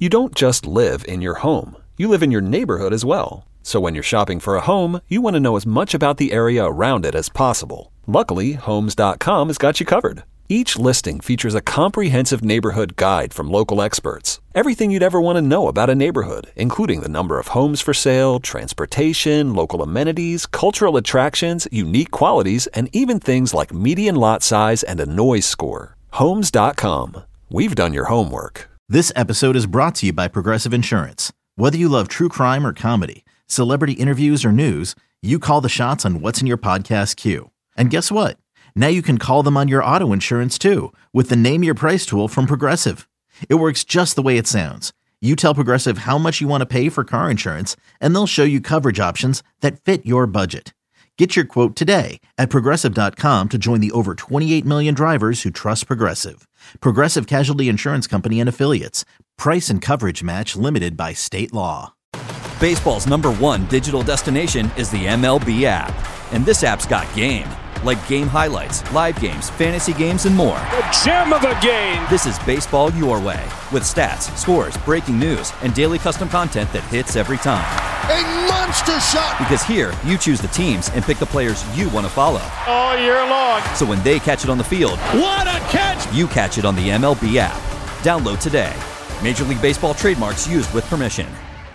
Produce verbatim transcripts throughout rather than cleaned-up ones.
You don't just live in your home. You live in your neighborhood as well. So when you're shopping for a home, you want to know as much about the area around it as possible. Luckily, Homes dot com has got you covered. Each listing features a comprehensive neighborhood guide from local experts. Everything you'd ever want to know about a neighborhood, including the number of homes for sale, transportation, local amenities, cultural attractions, unique qualities, and even things like median lot size and a noise score. Homes dot com. We've done your homework. This episode is brought to you by Progressive Insurance. Whether you love true crime or comedy, celebrity interviews or news, you call the shots on what's in your podcast queue. And guess what? Now you can call them on your auto insurance too with the Name Your Price tool from Progressive. It works just the way it sounds. You tell Progressive how much you want to pay for car insurance, and they'll show you coverage options that fit your budget. Get your quote today at Progressive dot com to join the over twenty-eight million drivers who trust Progressive. Progressive Casualty Insurance Company and Affiliates. Price and coverage match limited by state law. Baseball's number one digital destination is the M L B app. And this app's got game. Like game highlights, live games, fantasy games, and more. The gem of a game! This is baseball your way. With stats, scores, breaking news, and daily custom content that hits every time. A monster shot! Because here, you choose the teams and pick the players you want to follow. All year long. So when they catch it on the field, what a catch! You catch it on the M L B app. Download today. Major League Baseball trademarks used with permission.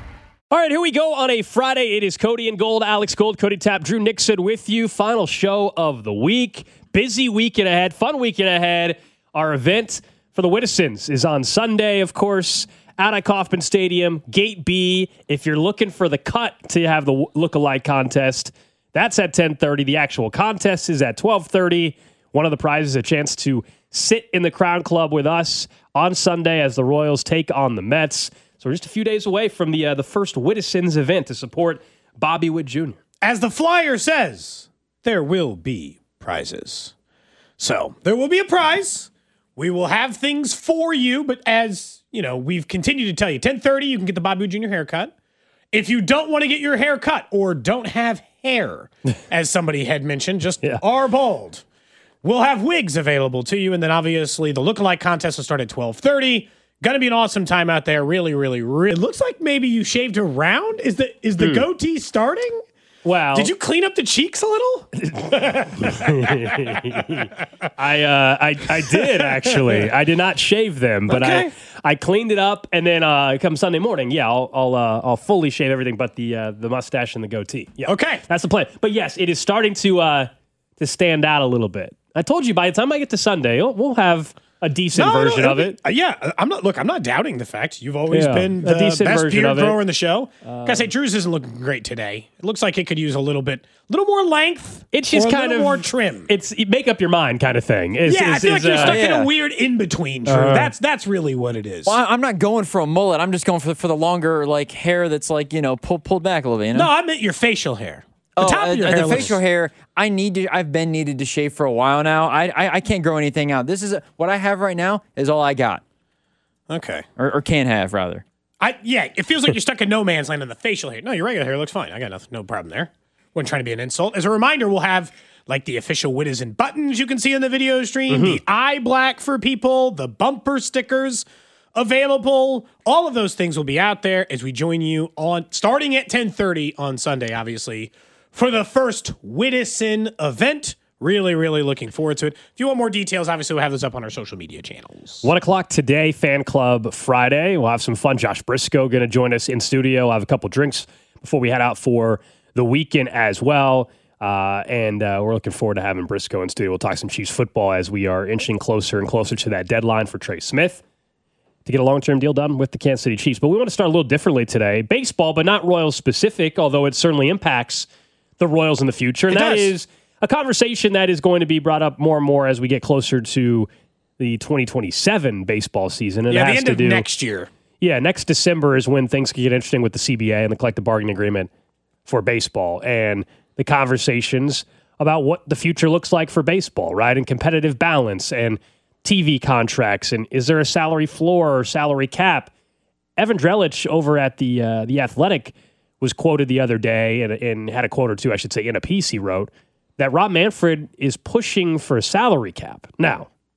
All right, here we go on a Friday. It is Cody and Gold, Alex Gold, Cody Tapp, Drew Nixon with you. Final show of the week. Busy weekend ahead, fun weekend ahead. Our event for the Whittisons is on Sunday, of course, out at Kauffman Stadium, Gate B. If you're looking for the cut to have the look-alike contest, that's at ten thirty. The actual contest is at twelve thirty. One of the prizes, a chance to sit in the Crown Club with us on Sunday as the Royals take on the Mets. So we're just a few days away from the uh, the first Whittisons event to support Bobby Witt Junior As the flyer says, there will be prizes. So there will be a prize. We will have things for you, but as you know, we've continued to tell you, ten thirty, you can get the Bobby Witt Junior haircut. If you don't want to get your hair cut or don't have hair, as somebody had mentioned, just yeah. are bald, we'll have wigs available to you. And then obviously the lookalike contest will start at twelve thirty. Going to be an awesome time out there. Really, really, really. It looks like maybe you shaved around. Is the is the hmm. goatee starting? Wow. Did you clean up the cheeks a little? I, uh, I I did, actually. I did not shave them, but okay. I, I cleaned it up, and then uh, come Sunday morning, yeah, I'll I'll, uh, I'll fully shave everything but the uh, the mustache and the goatee. Yeah. Okay. That's the plan. But yes, it is starting to uh, to stand out a little bit. I told you, by the time I get to Sunday, we'll have a decent no, version no, of it. Uh, yeah, I'm not. Look, I'm not doubting the fact you've always yeah, been the best beard grower in the show. Um, Gotta say, Drew's isn't looking great today. It looks like it could use a little bit, a little more length. It's just or a kind little of more trim. It's make up your mind kind of thing. Is, yeah, is, I feel is, like you're uh, stuck yeah. in a weird in between. Drew, uh, that's that's really what it is. Well, I'm not going for a mullet. I'm just going for the, for the longer like hair that's like you know pulled pulled back a little bit. You know? No, I meant your facial hair. The oh, top of your uh, hair the looks... facial hair. I need to. I've been needed to shave for a while now. I I, I can't grow anything out. This is a, what I have right now is all I got. Okay, or, or can have rather. I yeah. It feels like you're stuck in no man's land on the facial hair. No, your regular hair looks fine. I got nothing, no problem there. Wasn't trying to be an insult. As a reminder, we'll have like the official Whittison buttons you can see in the video stream, mm-hmm. the eye black for people, the bumper stickers available. All of those things will be out there as we join you on starting at ten thirty on Sunday, obviously, for the first Whittison event. Really, really looking forward to it. If you want more details, obviously we'll have those up on our social media channels. One o'clock today, Fan Club Friday. We'll have some fun. Josh Briscoe going to join us in studio. I'll have a couple drinks before we head out for the weekend as well. Uh, and uh, we're looking forward to having Briscoe in studio. We'll talk some Chiefs football as we are inching closer and closer to that deadline for Trey Smith to get a long-term deal done with the Kansas City Chiefs. But we want to start a little differently today. Baseball, but not Royals specific, although it certainly impacts the Royals in the future. And it that does. is a conversation that is going to be brought up more and more as we get closer to the twenty twenty-seven baseball season. And yeah, it the has end to of do, next year. Yeah, next December is when things can get interesting with the C B A and the collective bargaining agreement for baseball and the conversations about what the future looks like for baseball, right? And competitive balance and T V contracts. And is there a salary floor or salary cap? Evan Drellich over at the uh, the Athletic was quoted the other day and, and had a quote or two, I should say, in a piece he wrote, that Rob Manfred is pushing for a salary cap. Now,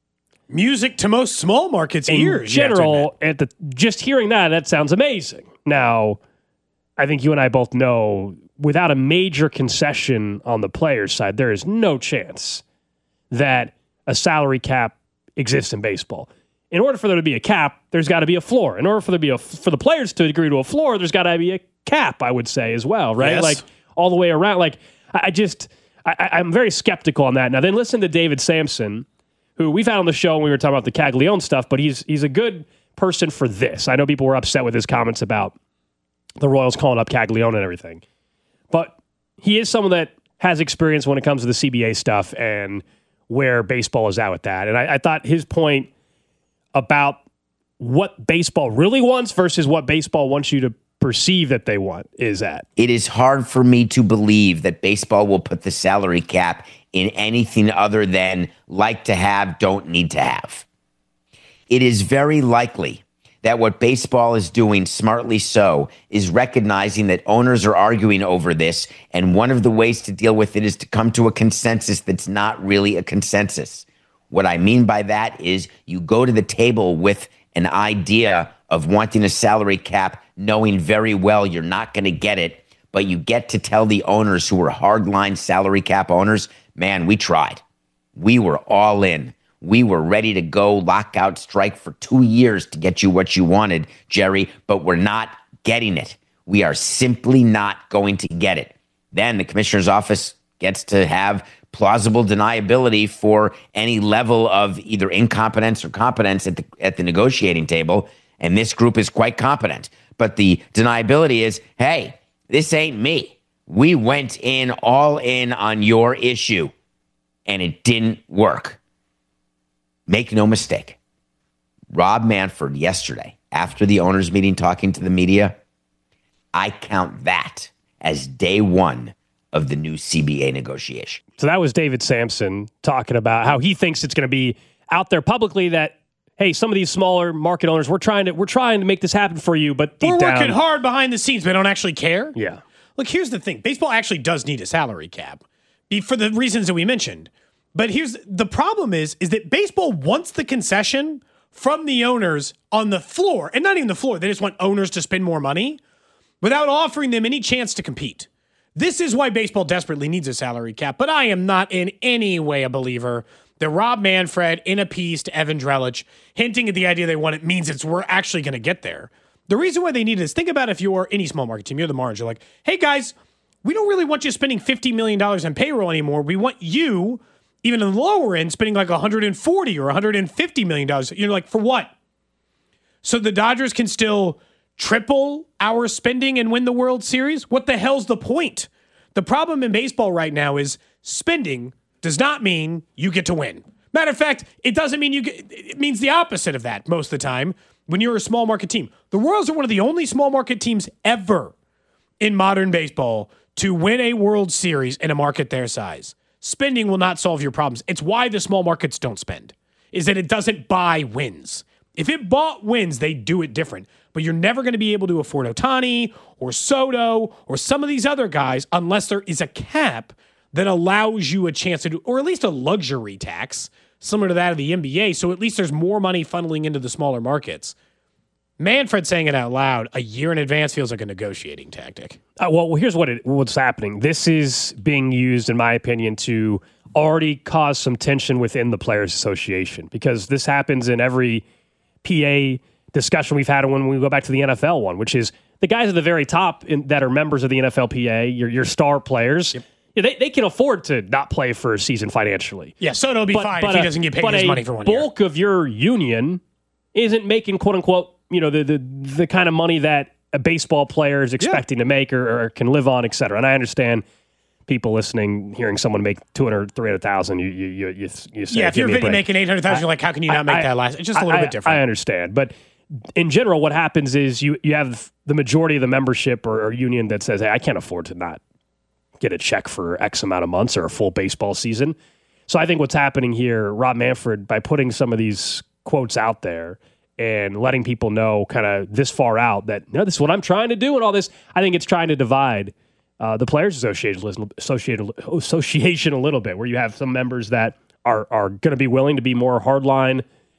music to most small markets' in ears. you have to general, admit. at the just hearing that, that sounds amazing. Now, I think you and I both know without a major concession on the players' side, there is no chance that a salary cap exists in baseball. In order for there to be a cap, there's got to be a floor. In order for there to be a for the players to agree to a floor, there's got to be a cap, I would say, as well, right? Yes. Like all the way around. Like I, I just, I, I'm very skeptical on that. Now, then listen to David Sampson, who we've had on the show when we were talking about the Caglione stuff, but he's he's a good person for this. I know people were upset with his comments about the Royals calling up Caglione and everything, but he is someone that has experience when it comes to the C B A stuff and where baseball is at with that. And I, I thought his point about what baseball really wants versus what baseball wants you to perceive that they want is at. It is hard for me to believe that baseball will put the salary cap in anything other than like to have, don't need to have. It is very likely that what baseball is doing, smartly so, is recognizing that owners are arguing over this, and one of the ways to deal with it is to come to a consensus that's not really a consensus. What I mean by that is you go to the table with an idea of wanting a salary cap, knowing very well you're not going to get it, but you get to tell the owners who are hardline salary cap owners, man, we tried. We were all in. We were ready to go lockout strike for two years to get you what you wanted, Jerry, but we're not getting it. We are simply not going to get it. Then the commissioner's office gets to have plausible deniability for any level of either incompetence or competence at the at the negotiating table, and this group is quite competent. But the deniability is, hey, this ain't me. We went in all in on your issue, and it didn't work. Make no mistake. Rob Manfred yesterday, after the owners' meeting talking to the media, I count that as day one of the new C B A negotiation. So that was David Sampson talking about how he thinks it's going to be out there publicly that, hey, some of these smaller market owners, we're trying to we're trying to make this happen for you, but deep We're down, working hard behind the scenes, but don't actually care. Yeah. Look, here's the thing. Baseball actually does need a salary cap for the reasons that we mentioned. But here's the problem is, is that baseball wants the concession from the owners on the floor, and not even the floor. They just want owners to spend more money without offering them any chance to compete. This is why baseball desperately needs a salary cap, but I am not in any way a believer that Rob Manfred, in a piece to Evan Drellich, hinting at the idea they want it means it's we're actually going to get there. The reason why they need it is, think about if you're any small market team, you're the Marlins, you're like, hey guys, we don't really want you spending fifty million dollars on payroll anymore. We want you, even in the lower end, spending like one hundred forty or one hundred fifty million dollars. You're like, for what? So the Dodgers can still triple our spending and win the World Series? What the hell's the point? The problem in baseball right now is spending does not mean you get to win. Matter of fact, it doesn't mean you get, it means the opposite of that most of the time when you're a small market team. The Royals are one of the only small market teams ever in modern baseball to win a World Series in a market their size. Spending will not solve your problems. It's why the small markets don't spend, is that it doesn't buy wins. If it bought wins, they do it different. But you're never going to be able to afford Ohtani or Soto or some of these other guys unless there is a cap that allows you a chance to do, or at least a luxury tax similar to that of the N B A. So at least there's more money funneling into the smaller markets. Manfred saying it out loud a year in advance feels like a negotiating tactic. Uh, well, here's what it, what's happening. This is being used, in my opinion, to already cause some tension within the Players Association, because this happens in every P A discussion we've had when we go back to the N F L one, which is the guys at the very top in, that are members of the N F L P A, your, your star players. Yep. Yeah, they, they can afford to not play for a season financially. Yeah, Soto will be but, fine but if he a, doesn't get paid his money for one year. year. But a bulk of your union isn't making, quote unquote, you know, the the, the kind of money that a baseball player is expecting yeah. to make or, or can live on, et cetera. And I understand people listening, hearing someone make two hundred, three hundred thousand, you you you you, you say, yeah, if you're making eight hundred thousand, you're like, how can you not I, make I, that last? It's just a little I, bit different. I understand, but in general, what happens is you you have the majority of the membership or, or union that says, hey, I can't afford to not get a check for X amount of months or a full baseball season. So I think what's happening here, Rob Manfred, by putting some of these quotes out there and letting people know kind of this far out that, no, this is what I'm trying to do and all this, I think it's trying to divide uh, the Players Association, Association, Association a little bit, where you have some members that are, are going to be willing to be more hardline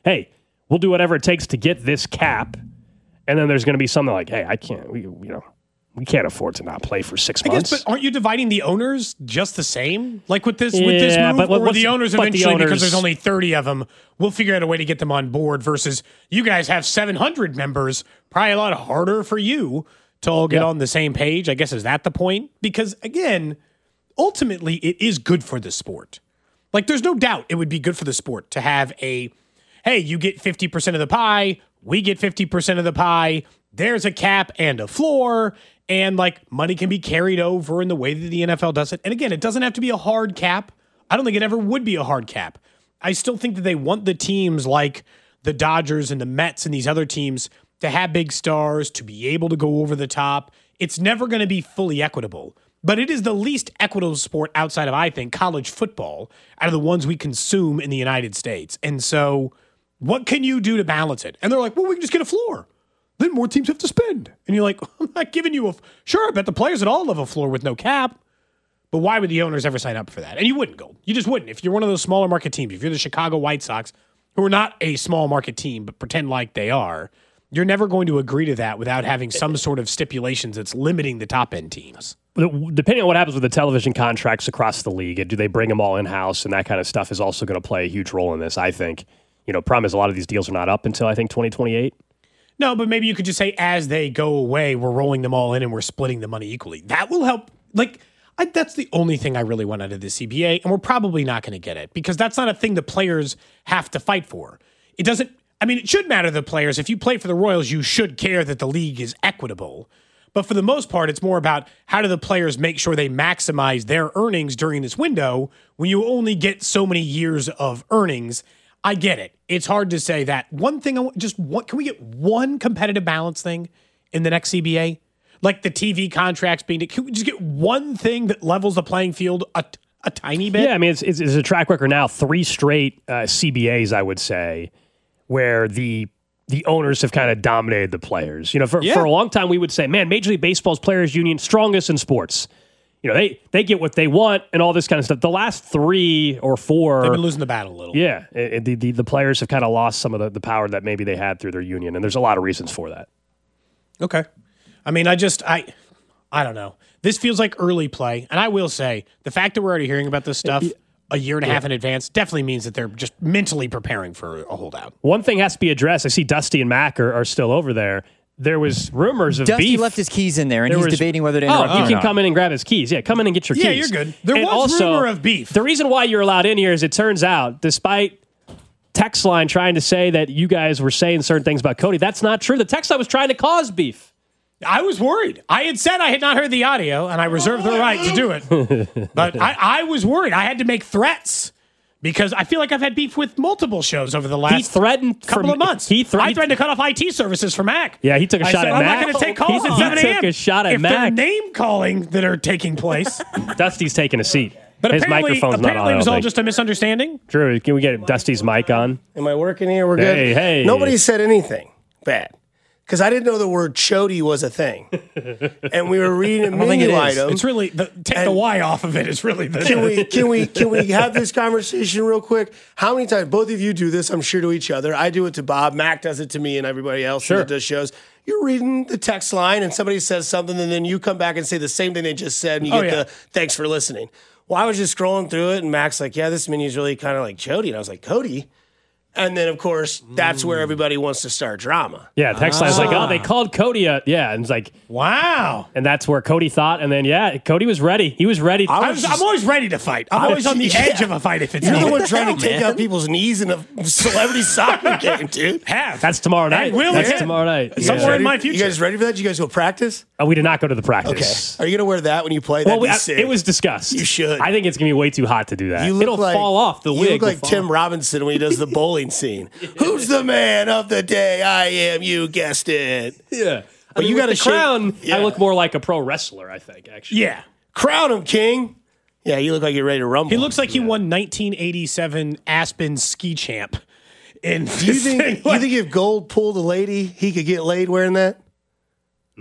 hey, we'll do whatever it takes to get this cap. And then there's going to be something like, hey, I can't, we, you know, we can't afford to not play for six I months. guess, but aren't you dividing the owners just the same? Like with this, Yeah, with this move, but what- or what's- the owners but the eventually, owners- because there's only thirty of them, we'll figure out a way to get them on board versus you guys have seven hundred members, probably a lot harder for you to all get Yeah. on the same page. I guess, is that the point? Because again, ultimately it is good for the sport. Like there's no doubt it would be good for the sport to have a, hey, you get fifty percent of the pie, we get fifty percent of the pie, there's a cap and a floor, and like money can be carried over in the way that the N F L does it. And again, it doesn't have to be a hard cap. I don't think it ever would be a hard cap. I still think that they want the teams like the Dodgers and the Mets and these other teams to have big stars, to be able to go over the top. It's never going to be fully equitable, but it is the least equitable sport outside of, I think, college football out of the ones we consume in the United States. And so what can you do to balance it? And they're like, well, we can just get a floor. Then more teams have to spend. And you're like, I'm not giving you a, f- sure, I bet the players at all have a floor with no cap. But why would the owners ever sign up for that? And you wouldn't go. You just wouldn't. If you're one of those smaller market teams, if you're the Chicago White Sox, who are not a small market team, but pretend like they are, you're never going to agree to that without having some sort of stipulations that's limiting the top end teams. Depending on what happens with the television contracts across the league, and do they bring them all in-house, and that kind of stuff is also going to play a huge role in this, I think. You know, problem is a lot of these deals are not up until, I think, twenty twenty-eight. No, but maybe you could just say as they go away, we're rolling them all in and we're splitting the money equally. That will help. Like, I, that's the only thing I really want out of the C B A, and we're probably not going to get it because that's not a thing the players have to fight for. It doesn't, I mean, it should matter to the players. If you play for the Royals, you should care that the league is equitable. But for the most part, it's more about how do the players make sure they maximize their earnings during this window when you only get so many years of earnings. I get it. It's hard to say that. One thing, I want, just what can we get one competitive balance thing in the next C B A? Like the T V contracts being, can we just get one thing that levels the playing field a, a tiny bit? Yeah, I mean, it's, it's, it's a track record now, three straight uh, C B As, I would say, where the the owners have kind of dominated the players. You know, for, Yeah. for a long time, we would say, man, Major League Baseball's players union, strongest in sports. You know, they they get what they want and all this kind of stuff. The last three or four, They've been losing the battle a little. yeah, it, it- the, the the players have kind of lost some of the, the power that maybe they had through their union, and there's a lot of reasons for that. Okay. I mean, I just, I, I don't know. This feels like early play. And I will say, the fact that we're already hearing about this stuff a year and a half in advance definitely means that they're just mentally preparing for a holdout. One thing has to be addressed. I see Dusty and Mac are, are still over there. There was rumors of Dusty beef. left his keys in there, and There he's was- debating whether to Oh, interrupt you or can not. come in and grab his keys. Yeah, come in and get your keys. Yeah, you're good. There And was also, rumor of beef. The reason why you're allowed in here is it turns out, despite text line trying to say that you guys were saying certain things about Cody, that's not true. The text line was trying to cause beef. I was worried. I had said I had not heard the audio, and I reserved the right to do it. But I, I was worried. I had to make threats because I feel like I've had beef with multiple shows over the last He threatened couple for- of months. he thre- I threatened to cut off I T services for Mac. Yeah, he took a I shot said, at I'm Mac. not going to take calls He- at he seven a.m. took a shot at if Mac. they're name calling that are taking place. Dusty's taking a seat. But His apparently, microphone's not on. apparently I it was don't all think. just a misunderstanding. Drew, can we get Dusty's mic on? Am I working here? We're good. Hey, hey. Nobody said anything bad because I didn't know the word chody was a thing, and we were reading a don't think menu it is. item. It's really the, take the And- Y off of it. Is really the Can we can we can we have this conversation real quick? How many times both of you do this? I'm sure to each other. I do it to Bob. Mac does it to me and everybody else Sure. that does shows. You're reading the text line and somebody says something, and then you come back and say the same thing they just said, and you Oh, get yeah. the thanks for listening. Well, I was just scrolling through it, and Mac's like, "Yeah, this menu's really kind of like chody," and I was like, "Cody." And then, of course, that's where everybody wants to start drama. Yeah, text line's like, oh, they called Cody a, yeah, and it's like, wow. and that's where Cody thought, and then, yeah, Cody was ready. He was ready. I was, I'm always ready to fight. I'm I always was- on the yeah. edge of a fight if it's You're the needed. one trying to take out people's knees in a celebrity soccer game, dude. Have. That's tomorrow night. will That's again. tomorrow night. Somewhere Yeah. in my You future. guys ready for that? You guys go practice? Oh, we did not go to the Okay. practice. Are you gonna wear that when you play? Well, That'd we, be I- sick. it was discussed. You should. I think it's going to be way too hot to do that. You look It'll like, fall off. The you wig look will like fall Tim off. Robinson when he does the bowling scene. Who's the man of the day? I am. You guessed it. Yeah. But I mean, you with gotta the shake- crown. Yeah. I look more like a pro wrestler, I think, actually. Yeah. Crown him, King. Yeah, you look like you're ready to rumble. He looks like he won nineteen eighty-seven Aspen ski champ. In Do you think? You think if Gold pulled a lady, he could get laid wearing that? like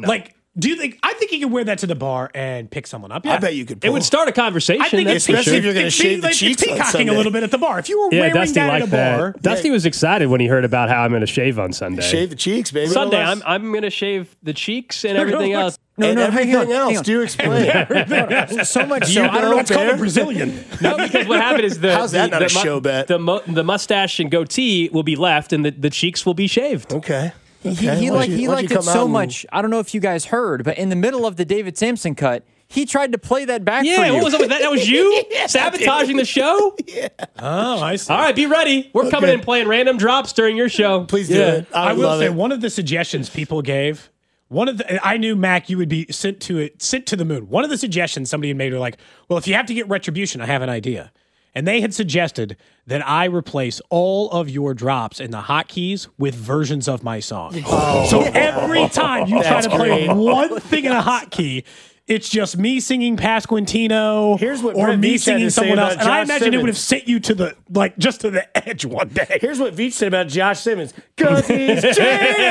Do you think? I think he could wear that to the bar and pick someone up. Yeah. I bet you could. It Pull. would start a conversation. I think that's it's for especially sure. if you're going to It's shave the like, cheeks it's on peacocking a Sunday. little bit at the bar. If you were Yeah, wearing Dusty that liked at a that. bar, Dusty was excited when he heard about how I'm going to shave on Sunday. Shave the cheeks, baby. Sunday, no I'm less. I'm going to shave the cheeks and everything else. No, and no, hang everything on, hang else. on. Do explain. So much Do so, you I don't know know what's it's called a Bear? Brazilian. No, because what happened is the How's that the, not the a show bet? The, mu- the mustache and goatee will be left, and the, the cheeks will be shaved. Okay. He, Okay. he, Why like, don't he you- why don't liked you it come out so and- much. I don't know if you guys heard, but in the middle of the David Sampson cut, he tried to play that back for Yeah, you. what was up with that? That was you sabotaging the show. Oh, I see. All right, be ready. We're coming in playing random drops during your show. Please do Yeah. it. I, I will love say it. one of the suggestions people gave. One of the, I knew Mac, you would be sent to it, sent to the moon. One of the suggestions somebody had made were like, well, if you have to get retribution, I have an idea. And they had suggested that I replace all of your drops in the hotkeys with versions of my song. So every time you try That's to play great. one thing in a hotkey, it's just me singing Pasquantino Here's what or Brett me Veach had singing to say someone else. about And I Josh imagine it would have Simmons. sent you to the, like, just to the edge one day. Here's what Veach said about Josh Simmons. Cause he's juicy.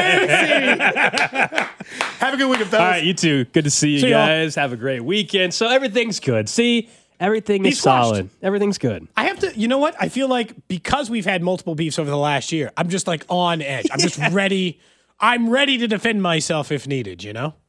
Have a good weekend, fellas. All right, you too. Good to see you See y'all. guys. Have a great weekend. So everything's good. See, everything He's is flushed. solid. Everything's good. I have to, you know what? I feel like because we've had multiple beefs over the last year, I'm just like on edge. I'm just ready. I'm ready to defend myself if needed, you know?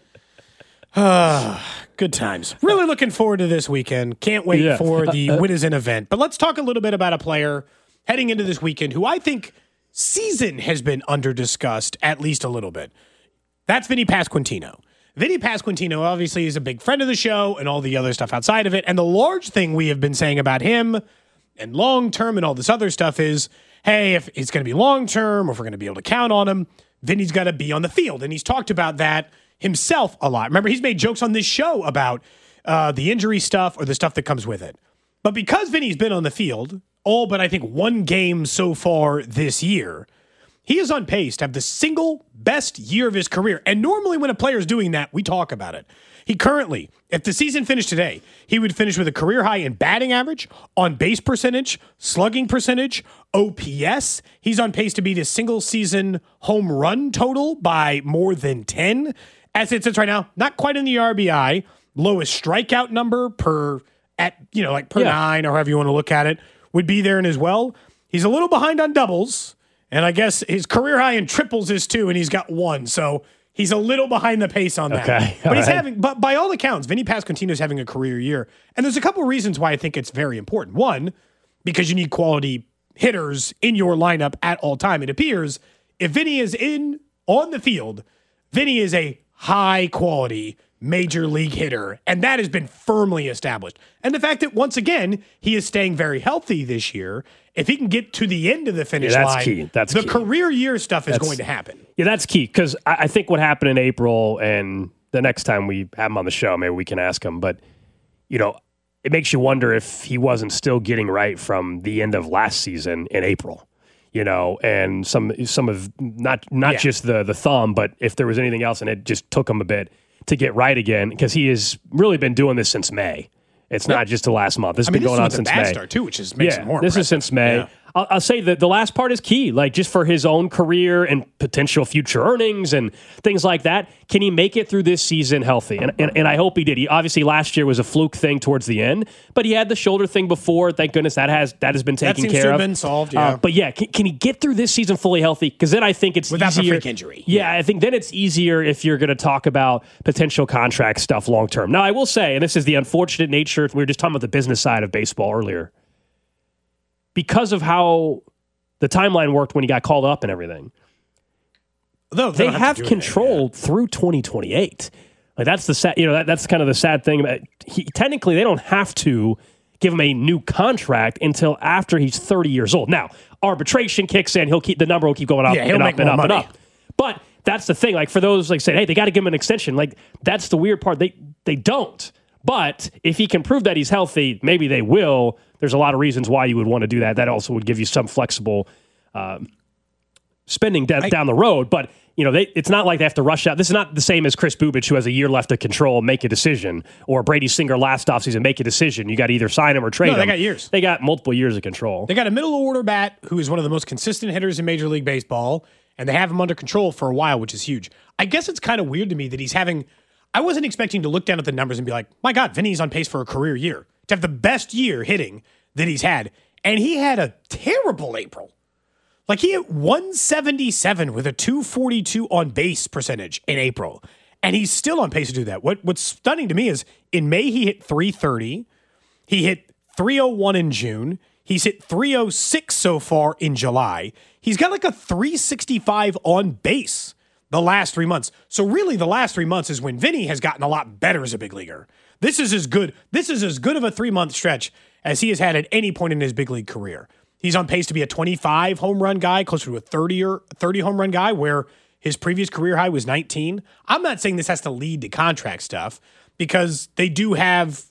Good times. Really looking forward to this weekend. Can't wait Yeah. for the Witizen event. But let's talk a little bit about a player heading into this weekend who I think season has been under-discussed at least a little bit. That's Vinny Pasquantino. Vinny Pasquantino obviously is a big friend of the show and all the other stuff outside of it. And the large thing we have been saying about him and long-term and all this other stuff is, hey, if it's going to be long-term or if we're going to be able to count on him, Vinny's got to be on the field. And he's talked about that himself a lot. Remember, he's made jokes on this show about uh, the injury stuff or the stuff that comes with it. But because Vinny's been on the field, all but I think one game so far this year, he is on pace to have the single best year of his career. And normally when a player is doing that, we talk about it. He currently, if the season finished today, he would finish with a career high in batting average, on base percentage, slugging percentage, O P S. He's on pace to beat his single season home run total by more than ten. As it sits right now, not quite in the R B I, lowest strikeout number per at, you know, like per Yeah. nine or however you want to look at it, would be there in as well. He's a little behind on doubles. And I guess his career high in triples is two, and he's got one. So he's a little behind the pace on that. Okay, But all he's right. having, but by all accounts, Vinny Pasquantino is having a career year. And there's a couple of reasons why I think it's very important. One, because you need quality hitters in your lineup at all time. It appears if Vinny is in on the field, Vinny is a high quality major league hitter, and that has been firmly established. And the fact that once again he is staying very healthy this year, if he can get to the end of the finish Yeah, that's line, key. That's the key. career year stuff is That's- going to happen. Yeah, that's key because I, I think what happened in April, and the next time we have him on the show, maybe we can ask him. But you know, it makes you wonder if he wasn't still getting right from the end of last season in April. You know, and some some of not not Yeah. just the the thumb, but if there was anything else, and it just took him a bit to get right again because he has really been doing this since May. It's not just the last month. This has I mean, been this going on is with since a bad May. start too, which is makes Yeah, it more. this is impressive. since May. Yeah. I'll, I'll say that the last part is key, like just for his own career and potential future earnings and things like that. Can he make it through this season healthy? And, and and I hope he did. He obviously last year was a fluke thing towards the end, but he had the shoulder thing before. Thank goodness that has that has been That taken seems care to have of. been solved, Uh, yeah. but yeah, can, can he get through this season fully healthy? Because then I think it's Without the easier. freak injury. Yeah, I think then it's easier if you're going to talk about potential contract stuff long term. Now, I will say, and this is the unfortunate nature. We were just talking about the business side of baseball earlier. Because of how the timeline worked when he got called up and everything, Though they don't have to do anything, control through twenty twenty-eight. Like that's the sad, you know, that, that's kind of the sad thing about he, technically they don't have to give him a new contract until after he's thirty years old. Now, arbitration kicks in, he'll keep the number will keep going up Yeah, he'll and make up and more up and money. up. But that's the thing. Like for those like saying, hey, they got to give him an extension. Like that's the weird part. They they don't. But if he can prove that he's healthy, maybe they will. There's a lot of reasons why you would want to do that. That also would give you some flexible um, spending d- down the road. But you know, they, it's not like they have to rush out. This is not the same as Chris Bubich, who has a year left to control, make a decision, or Brady Singer last offseason, make a decision. You got to either sign him or trade No, him. they got years. They got multiple years of control. They got a middle order bat who is one of the most consistent hitters in Major League Baseball, and they have him under control for a while, which is huge. I guess it's kind of weird to me that he's having, I wasn't expecting to look down at the numbers and be like, my God, Vinny's on pace for a career year, to have the best year hitting that he's had. And he had a terrible April. Like he hit one seventy-seven with a two forty-two on base percentage in April. And he's still on pace to do that. What What's stunning to me is in May, he hit three thirty. He hit three oh one in June. He's hit three oh six so far in July. He's got like a three sixty-five on base the last three months. So really the last three months is when Vinny has gotten a lot better as a big leaguer. This is as good. This is as good of a three-month stretch as he has had at any point in his big league career. He's on pace to be a twenty-five home run guy, closer to a thirty or thirty home run guy, where his previous career high was nineteen. I'm not saying this has to lead to contract stuff because they do have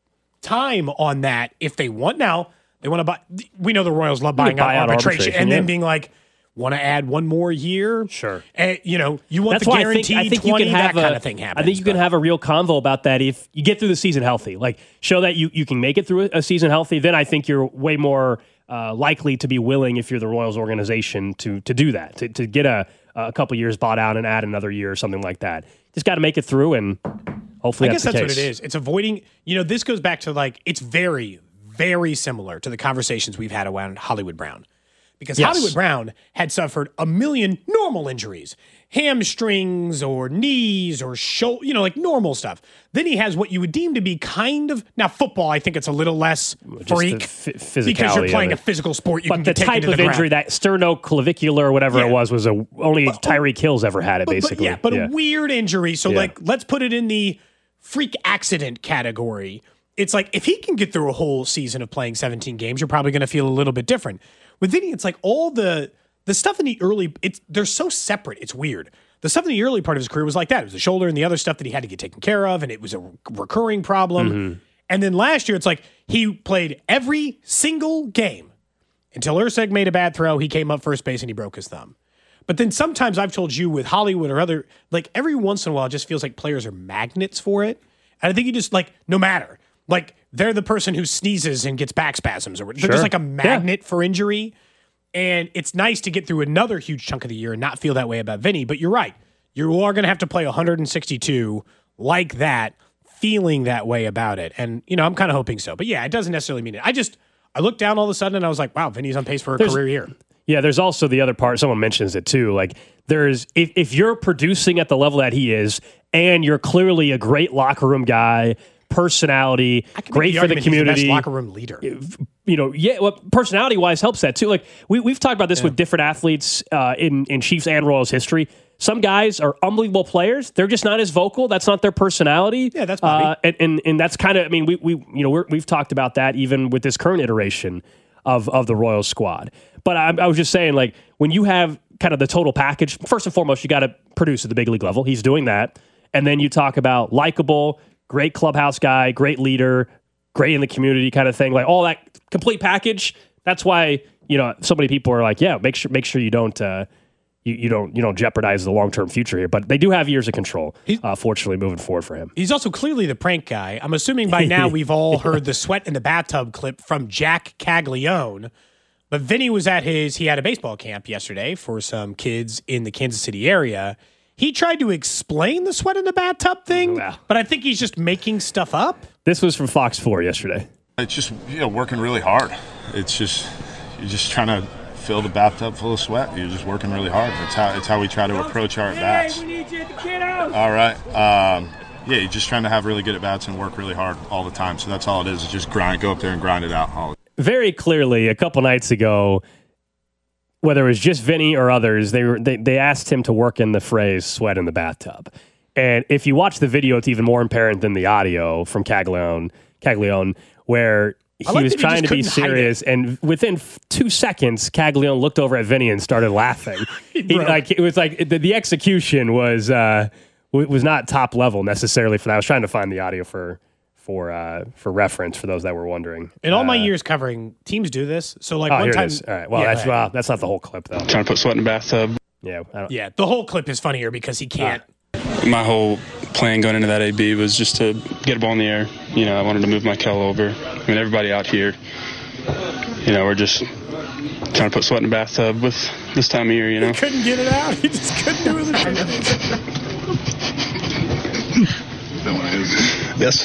time on that if they want. Now, they want to buy. We know the Royals love buying out arbitration, arbitration and yeah. then being like, want to add one more year? Sure. And, you know, you want That's the why guaranteed I think, I think twenty, you can have that a, kind of thing happens. I think you but. can have a real convo about that if you get through the season healthy. Like, show that you, you can make it through a season healthy, then I think you're way more uh, likely to be willing, if you're the Royals organization, to to do that, to, to get a, a couple years bought out and add another year or something like that. Just got to make it through, and hopefully I that's guess the that's case. what it is. It's avoiding, you know, this goes back to like, it's very, very similar to the conversations we've had around Hollywood Brown. Because yes. Hollywood Brown had suffered a million normal injuries, hamstrings or knees or shoulder, you know, like normal stuff. Then he has what you would deem to be kind of, now football, I think it's a little less freak f- physicality because you're playing a physical sport. You but can the get type taken to of the injury, ground. that sternoclavicular or whatever Yeah. it was, was a only But- Tyreek Hill's ever had it, But- basically. But, yeah, but yeah. a weird injury. So, Yeah. like, let's put it in the freak accident category. It's like, if he can get through a whole season of playing seventeen games, you're probably going to feel a little bit different. With Vinny, it's like all the the stuff in the early, it's they're so separate. It's weird. The stuff in the early part of his career was like that. It was the shoulder and the other stuff that he had to get taken care of, and it was a recurring problem. Mm-hmm. And then last year, it's like he played every single game until Urseg made a bad throw. He came up first base and he broke his thumb. But then sometimes I've told you with Hollywood or other, like every once in a while, it just feels like players are magnets for it. And I think you just like, no matter, like they're the person who sneezes and gets back spasms, or they're Sure. just like a magnet Yeah. for injury. And it's nice to get through another huge chunk of the year and not feel that way about Vinny. But you're right. You are going to have to play one hundred sixty-two like that, feeling that way about it. And, you know, I'm kind of hoping so. But yeah, it doesn't necessarily mean it. I just, I looked down all of a sudden and I was like, wow, Vinny's on pace for a There's- career year. Yeah, there's also the other part. Someone mentions it too. Like, there's if, if you're producing at the level that he is, and you're clearly a great locker room guy, personality, I can make great the for the argument he's community, the best locker room leader. you know, yeah, well, personality wise helps that too. Like we we've talked about this yeah. with different athletes uh, in in Chiefs and Royals history. Some guys are unbelievable players. They're just not as vocal. That's not their personality. Yeah, that's Bobby. Uh, and, and and that's kind of. I mean, we we you know we're, we've talked about that even with this current iteration of of the Royals squad. But I, I was just saying, like when you have kind of the total package, first and foremost, you got to produce at the big league level. He's doing that, and then you talk about likable, great clubhouse guy, great leader, great in the community kind of thing, like all that complete package. That's why you know so many people are like, yeah, make sure make sure you don't. Uh, You, you don't you don't jeopardize the long term future here, but they do have years of control. Uh, fortunately, moving forward for him, he's also clearly the prank guy. I'm assuming by now we've all heard the sweat in the bathtub clip from Jack Caglione. But Vinny was at his he had a baseball camp yesterday for some kids in the Kansas City area. He tried to explain the sweat in the bathtub thing, wow. but I think he's just making stuff up. This was from Fox four yesterday. It's just you know working really hard. It's just you're just trying to fill the bathtub full of sweat. You're just working really hard. It's how it's how we try to approach our at-bats. All right. Um, yeah, you're just trying to have really good at-bats and work really hard all the time. So that's all it is. It's just grind, go up there and grind it out. All Very clearly, a couple nights ago, whether it was just Vinny or others, they were they, they asked him to work in the phrase "sweat in the bathtub." And if you watch the video, it's even more apparent than the audio from Caglione, Caglione, where he like was that he trying just to be couldn't hide serious, and within f- two seconds, Caglione looked over at Vinny and started laughing. he, like it was like the, the execution was uh, w- was not top level necessarily. For that, I was trying to find the audio for for uh, for reference for those that were wondering. In all uh, my years covering, teams do this. So like oh, one here time, it is. All right. Well, yeah, that's well, that's not the whole clip though. Trying to put sweat in the bathtub. Yeah. I don't, yeah, the whole clip is funnier because he can't. Uh, my whole plan going into that A B was just to get a ball in the air. You know, I wanted to move my Kel over. I mean, everybody out here, you know, we're just trying to put sweat in the bathtub with this time of year, you know. He couldn't get it out. He just couldn't do it. Yes.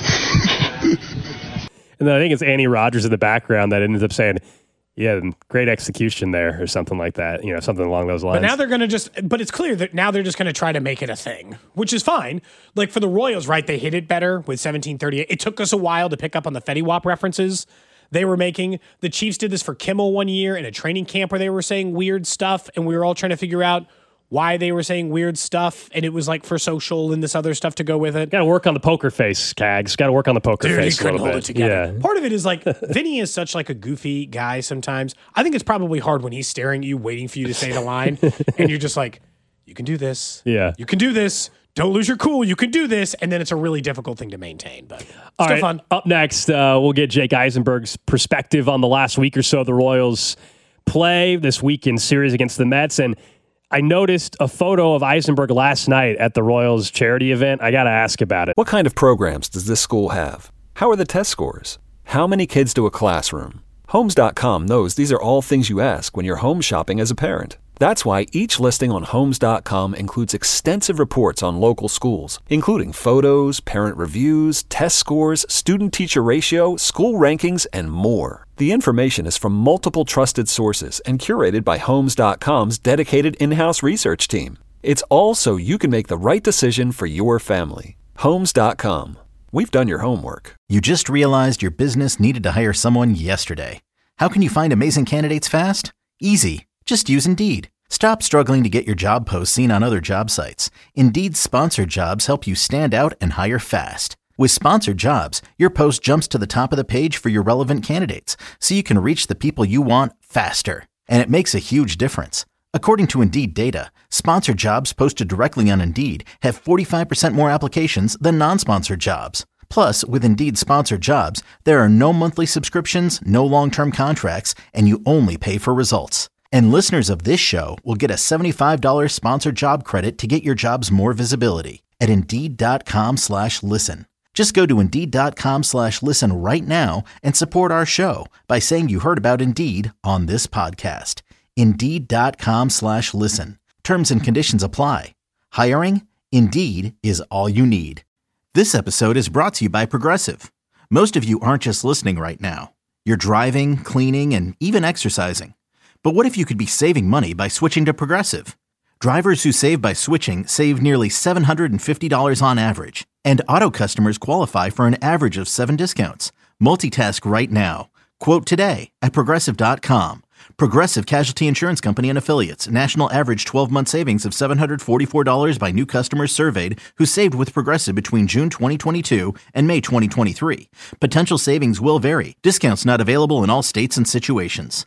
And then I think it's Annie Rogers in the background that ends up saying, yeah, great execution there or something like that. You know, something along those lines. But now they're going to just, but it's clear that now they're just going to try to make it a thing, which is fine. Like for the Royals, right, they hit it better with seventeen thirty-eight. It took us a while to pick up on the Fetty Wap references they were making. The Chiefs did this for Kimmel one year in a training camp where they were saying weird stuff, and we were all trying to figure out why they were saying weird stuff, and it was like for social and this other stuff to go with it. Got to work on the poker face, Cags. Got to work on the poker Dude, face he couldn't a little hold bit. it together. Yeah. Part of it is like Vinny is such like a goofy guy sometimes. I think it's probably hard when he's staring at you, waiting for you to say the line, and you're just like, you can do this. Yeah. You can do this. Don't lose your cool. You can do this. And then it's a really difficult thing to maintain, but All still right, fun. Up next, uh, we'll get Jake Eisenberg's perspective on the last week or so of the Royals play this weekend series against the Mets. And I noticed a photo of Eisenberg last night at the Royals charity event. I got to ask about it. What kind of programs does this school have? How are the test scores? How many kids do a classroom? Homes dot com knows these are all things you ask when you're home shopping as a parent. That's why each listing on Homes dot com includes extensive reports on local schools, including photos, parent reviews, test scores, student-teacher ratio, school rankings, and more. The information is from multiple trusted sources and curated by Homes dot com's dedicated in-house research team. It's all so you can make the right decision for your family. Homes dot com. We've done your homework. You just realized your business needed to hire someone yesterday. How can you find amazing candidates fast? Easy. Just use Indeed. Stop struggling to get your job posts seen on other job sites. Indeed's sponsored jobs help you stand out and hire fast. With sponsored jobs, your post jumps to the top of the page for your relevant candidates, so you can reach the people you want faster. And it makes a huge difference. According to Indeed data, sponsored jobs posted directly on Indeed have forty-five percent more applications than non-sponsored jobs. Plus, with Indeed sponsored jobs, there are no monthly subscriptions, no long-term contracts, and you only pay for results. And listeners of this show will get a seventy-five dollars sponsored job credit to get your jobs more visibility at Indeed.com slash listen. Just go to Indeed.com slash listen right now and support our show by saying you heard about Indeed on this podcast. Indeed.com slash listen. Terms and conditions apply. Hiring? Indeed is all you need. This episode is brought to you by Progressive. Most of you aren't just listening right now. You're driving, cleaning, and even exercising. But what if you could be saving money by switching to Progressive? Drivers who save by switching save nearly seven hundred fifty dollars on average. And auto customers qualify for an average of seven discounts. Multitask right now. Quote today at Progressive dot com. Progressive Casualty Insurance Company and Affiliates. National average twelve-month savings of seven hundred forty-four dollars by new customers surveyed who saved with Progressive between June twenty twenty-two and May twenty twenty-three. Potential savings will vary. Discounts not available in all states and situations.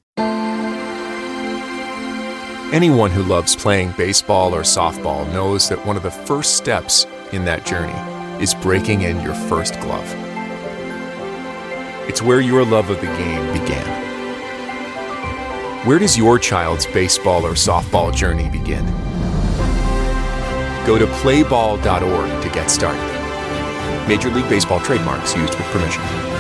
Anyone who loves playing baseball or softball knows that one of the first steps in that journey is breaking in your first glove. It's where your love of the game began. Where does your child's baseball or softball journey begin? Go to play ball dot org to get started. Major League Baseball trademarks used with permission.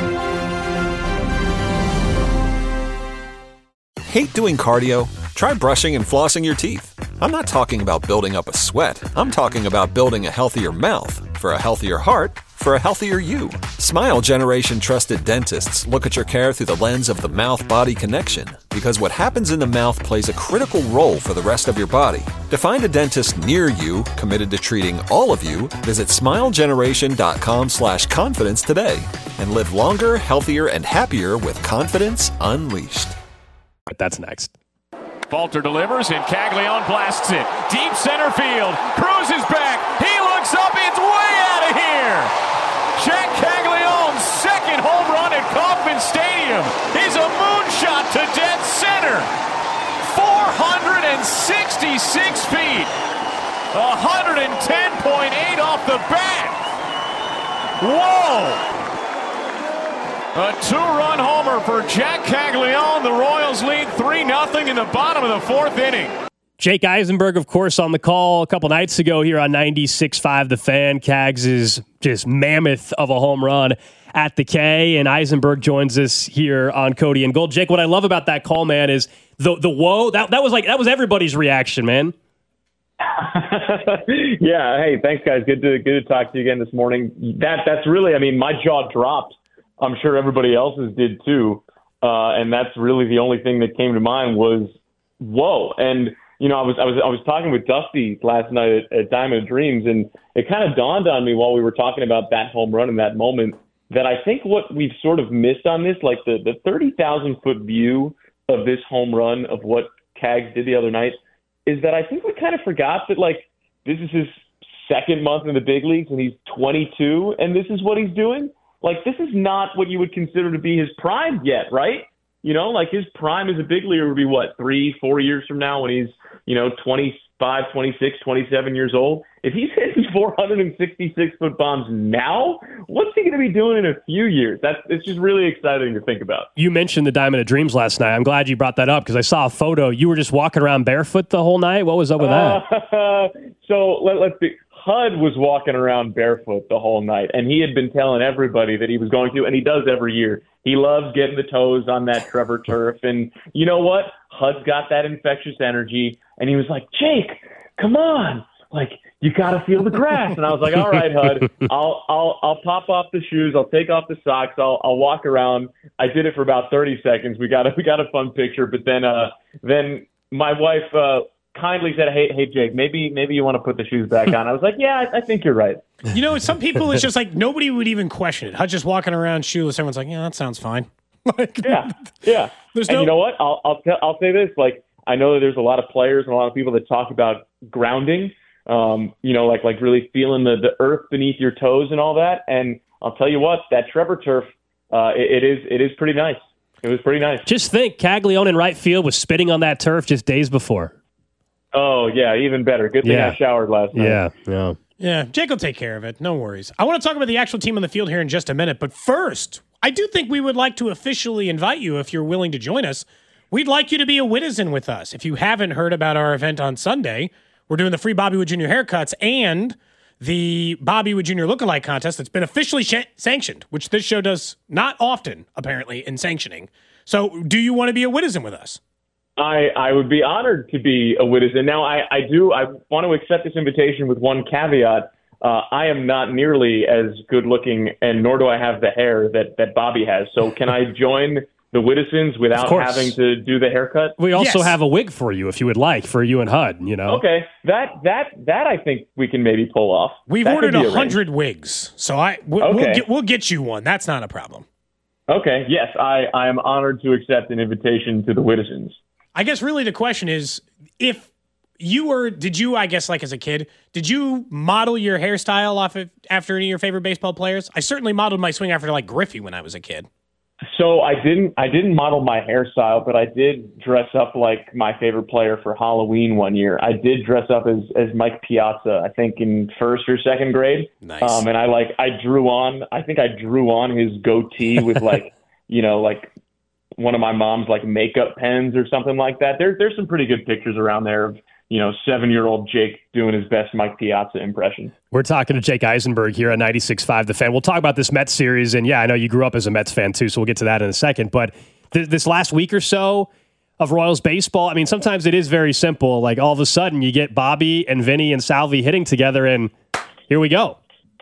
Hate doing cardio? Try brushing and flossing your teeth. I'm not talking about building up a sweat. I'm talking about building a healthier mouth. For a healthier heart, for a healthier you. Smile Generation trusted dentists look at your care through the lens of the mouth-body connection, because what happens in the mouth plays a critical role for the rest of your body. To find a dentist near you committed to treating all of you, visit smilegeneration.com slash confidence today and live longer, healthier, and happier with confidence unleashed. That's next. Falter delivers and Caglione blasts it. Deep center field. Cruz is back. He looks up. It's way out of here. Jack Caglione's second home run at Kauffman Stadium is a moonshot to dead center. four hundred sixty-six feet. one hundred ten point eight off the bat. Whoa. A two-run homer for Jack Caglione. The Royals lead three nothing in the bottom of the fourth inning. Jake Eisenberg, of course, on the call a couple nights ago here on ninety-six point five The Fan. Kags' just mammoth of a home run at the K, and Eisenberg joins us here on Cody and Gold. Jake, what I love about that call, man, is the the whoa. That that was like that was everybody's reaction, man. Yeah. Hey, thanks, guys. Good to good to talk to you again this morning. That that's really, I mean, my jaw dropped. I'm sure everybody else's did too, uh, and that's really the only thing that came to mind was whoa. And you know, I was I was I was talking with Dusty last night at, at Diamond of Dreams, and it kind of dawned on me while we were talking about that home run in that moment that I think what we've sort of missed on this, like the the thirty thousand foot view of this home run of what Kags did the other night, is that I think we kind of forgot that like this is his second month in the big leagues and he's twenty-two and this is what he's doing. Like this is not what you would consider to be his prime yet, right? You know, like his prime as a big leaguer would be what, three, four years from now when he's, you know, twenty-five, twenty-six, twenty-seven years old. If he's hitting four hundred sixty-six foot bombs now, what's he going to be doing in a few years? That's it's just really exciting to think about. You mentioned the Diamond of Dreams last night. I'm glad you brought that up because I saw a photo. You were just walking around barefoot the whole night. What was up with that? Uh, so let, let's see. H U D was walking around barefoot the whole night, and he had been telling everybody that he was going to, and he does every year. He loves getting the toes on that Trevor turf, and you know what? H U D's got that infectious energy, and he was like, Jake, come on, like you got to feel the grass. And I was like, all right, H U D, I'll I'll I'll pop off the shoes, I'll take off the socks, I'll I'll walk around. I did it for about thirty seconds. We got a we got a fun picture, but then uh then my wife uh. kindly said, hey, hey, Jake, maybe maybe you want to put the shoes back on. I was like, yeah, I, I think you're right. You know, some people, it's just like nobody would even question it. H U D just walking around shoeless. Everyone's like, yeah, that sounds fine. Like, yeah, yeah. There's and no- you know what? I'll I'll, tell, I'll say this. Like, I know that there's a lot of players and a lot of people that talk about grounding, um, you know, like like really feeling the, the earth beneath your toes and all that. And I'll tell you what, that Trevor turf, uh, it, it is it is pretty nice. It was pretty nice. Just think, Caglione in right field was spitting on that turf just days before. Oh, yeah, even better. Good thing Yeah. I showered last night. Yeah, yeah. Yeah, Jake will take care of it. No worries. I want to talk about the actual team on the field here in just a minute. But first, I do think we would like to officially invite you, if you're willing to join us. We'd like you to be a Witizen with us. If you haven't heard about our event on Sunday, we're doing the free Bobby Wood Junior haircuts and the Bobby Wood Junior lookalike contest that's been officially sh- sanctioned, which this show does not often, apparently, in sanctioning. So do you want to be a Witizen with us? I, I would be honored to be a Witizen. Now, I, I do I want to accept this invitation with one caveat. Uh, I am not nearly as good looking, and nor do I have the hair that, that Bobby has. So can I join the Witisons without having to do the haircut? We also Yes. have a wig for you if you would like, for you and H U D, you know. Okay, that that that I think we can maybe pull off. We've That ordered could be a arranged. hundred wigs, so I we'll, we'll Okay. get we'll get you one. That's not a problem. Okay, yes, I, I am honored to accept an invitation to the Witisons. I guess really the question is, if you were, did you, I guess like as a kid, did you model your hairstyle off of after any of your favorite baseball players? I certainly modeled my swing after like Griffey when I was a kid. So I didn't I didn't model my hairstyle, but I did dress up like my favorite player for Halloween one year. I did dress up as as Mike Piazza, I think in first or second grade. Nice. Um, and I like I drew on I think I drew on his goatee with like you know like one of my mom's like makeup pens or something like that. There's there's some pretty good pictures around there of you know seven year old Jake doing his best Mike Piazza impression. We're talking to Jake Eisenberg here at ninety-six point five The Fan. We'll talk about this Mets series, and yeah, I know you grew up as a Mets fan too, so we'll get to that in a second. But th- this last week or so of Royals baseball, I mean, sometimes it is very simple. Like all of a sudden, you get Bobby and Vinny and Salvi hitting together, and here we go.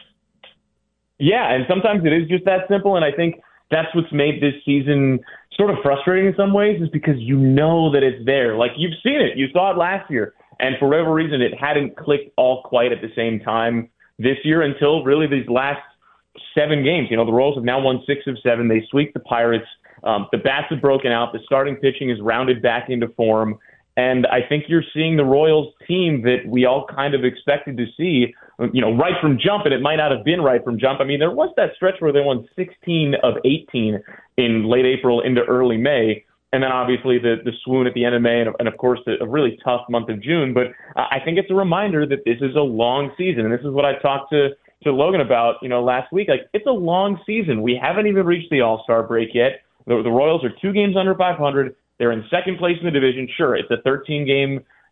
Yeah, and sometimes it is just that simple, and I think that's what's made this season sort of frustrating in some ways is because you know that it's there. Like, you've seen it. You saw it last year. And for whatever reason, it hadn't clicked all quite at the same time this year until really these last seven games. You know, the Royals have now won six of seven. They sweep the Pirates. Um, the bats have broken out. The starting pitching is rounded back into form. And I think you're seeing the Royals team that we all kind of expected to see, you know, right from jump, and it might not have been right from jump. I mean, there was that stretch where they won sixteen of eighteen in late April into early May, and then obviously the, the swoon at the end of May, and, and of course the, a really tough month of June. But I think it's a reminder that this is a long season, and this is what I talked to, to Logan about, you know, last week. Like, it's a long season. We haven't even reached the All-Star break yet. The, the Royals are two games under five hundred. They're in second place in the division. Sure, it's a thirteen-game,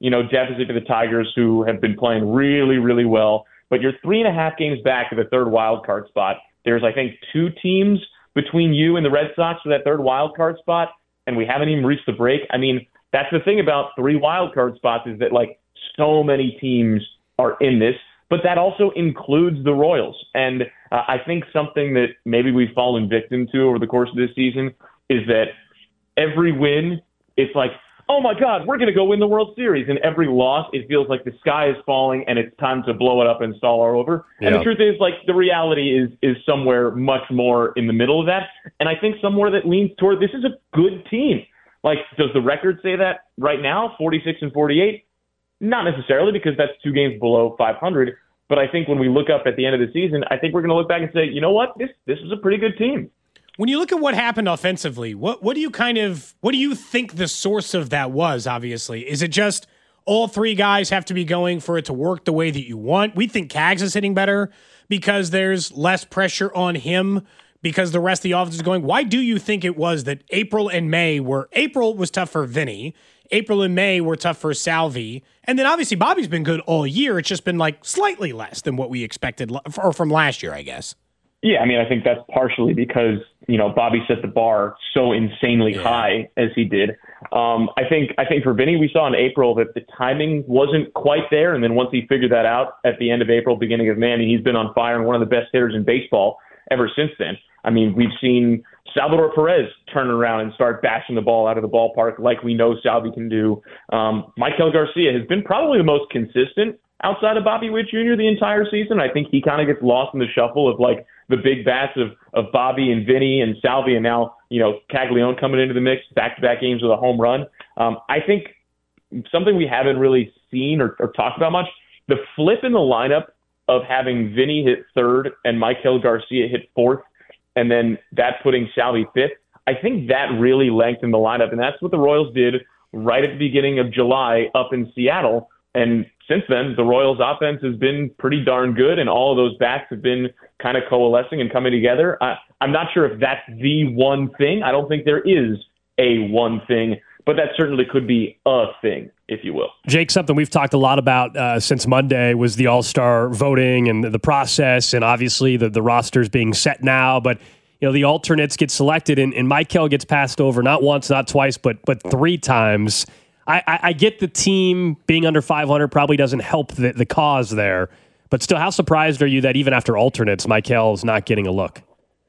you know, deficit for the Tigers, who have been playing really, really well. But you're three and a half games back to the third wild card spot. There's, I think, two teams between you and the Red Sox for that third wild card spot, and we haven't even reached the break. I mean, that's the thing about three wild card spots is that, like, so many teams are in this, but that also includes the Royals. And uh, I think something that maybe we've fallen victim to over the course of this season is that every win, it's like, oh my God, we're going to go win the World Series. And every loss, it feels like the sky is falling and it's time to blow it up and stall all over. Yeah. And the truth is, like, the reality is is somewhere much more in the middle of that. And I think somewhere that leans toward this is a good team. Like, does the record say that right now, forty-six and forty-eight? Not necessarily, because that's two games below five hundred. But I think when we look up at the end of the season, I think we're going to look back and say, you know what, this this is a pretty good team. When you look at what happened offensively, what what do you kind of what do you think the source of that was? Obviously, is it just all three guys have to be going for it to work the way that you want? We think Cags is hitting better because there's less pressure on him because the rest of the offense is going. Why do you think it was that April and May were April was tough for Vinny, April and May were tough for Salvi, and then obviously Bobby's been good all year. It's just been like slightly less than what we expected or from last year, I guess. Yeah, I mean, I think that's partially because, you know, Bobby set the bar so insanely yeah. high as he did. Um, I think I think for Vinny, we saw in April that the timing wasn't quite there. And then once he figured that out at the end of April, beginning of May, he's been on fire and one of the best hitters in baseball ever since then. I mean, we've seen Salvador Perez turn around and start bashing the ball out of the ballpark like we know Salvi can do. Um, Maikel Garcia has been probably the most consistent outside of Bobby Witt Junior the entire season. I think he kind of gets lost in the shuffle of, like, the big bats of, of Bobby and Vinny and Salvi, and now, you know, Caglione coming into the mix, back-to-back games with a home run. Um, I think something we haven't really seen or, or talked about much, the flip in the lineup of having Vinny hit third and Maikel Garcia hit fourth, and then that putting Salvi fifth, I think that really lengthened the lineup, and that's what the Royals did right at the beginning of July up in Seattle. And since then, the Royals' offense has been pretty darn good, and all of those bats have been kind of coalescing and coming together. I, I'm not sure if that's the one thing. I don't think there is a one thing, but that certainly could be a thing, if you will. Jake, something we've talked a lot about uh, since Monday was the All-Star voting and the process, and obviously the, the roster's being set now, but you know the alternates get selected, and, and Maikel gets passed over not once, not twice, but but three times. I, I, I get the team being under five hundred probably doesn't help the, the cause there, but still, how surprised are you that even after alternates, Maikel's not getting a look?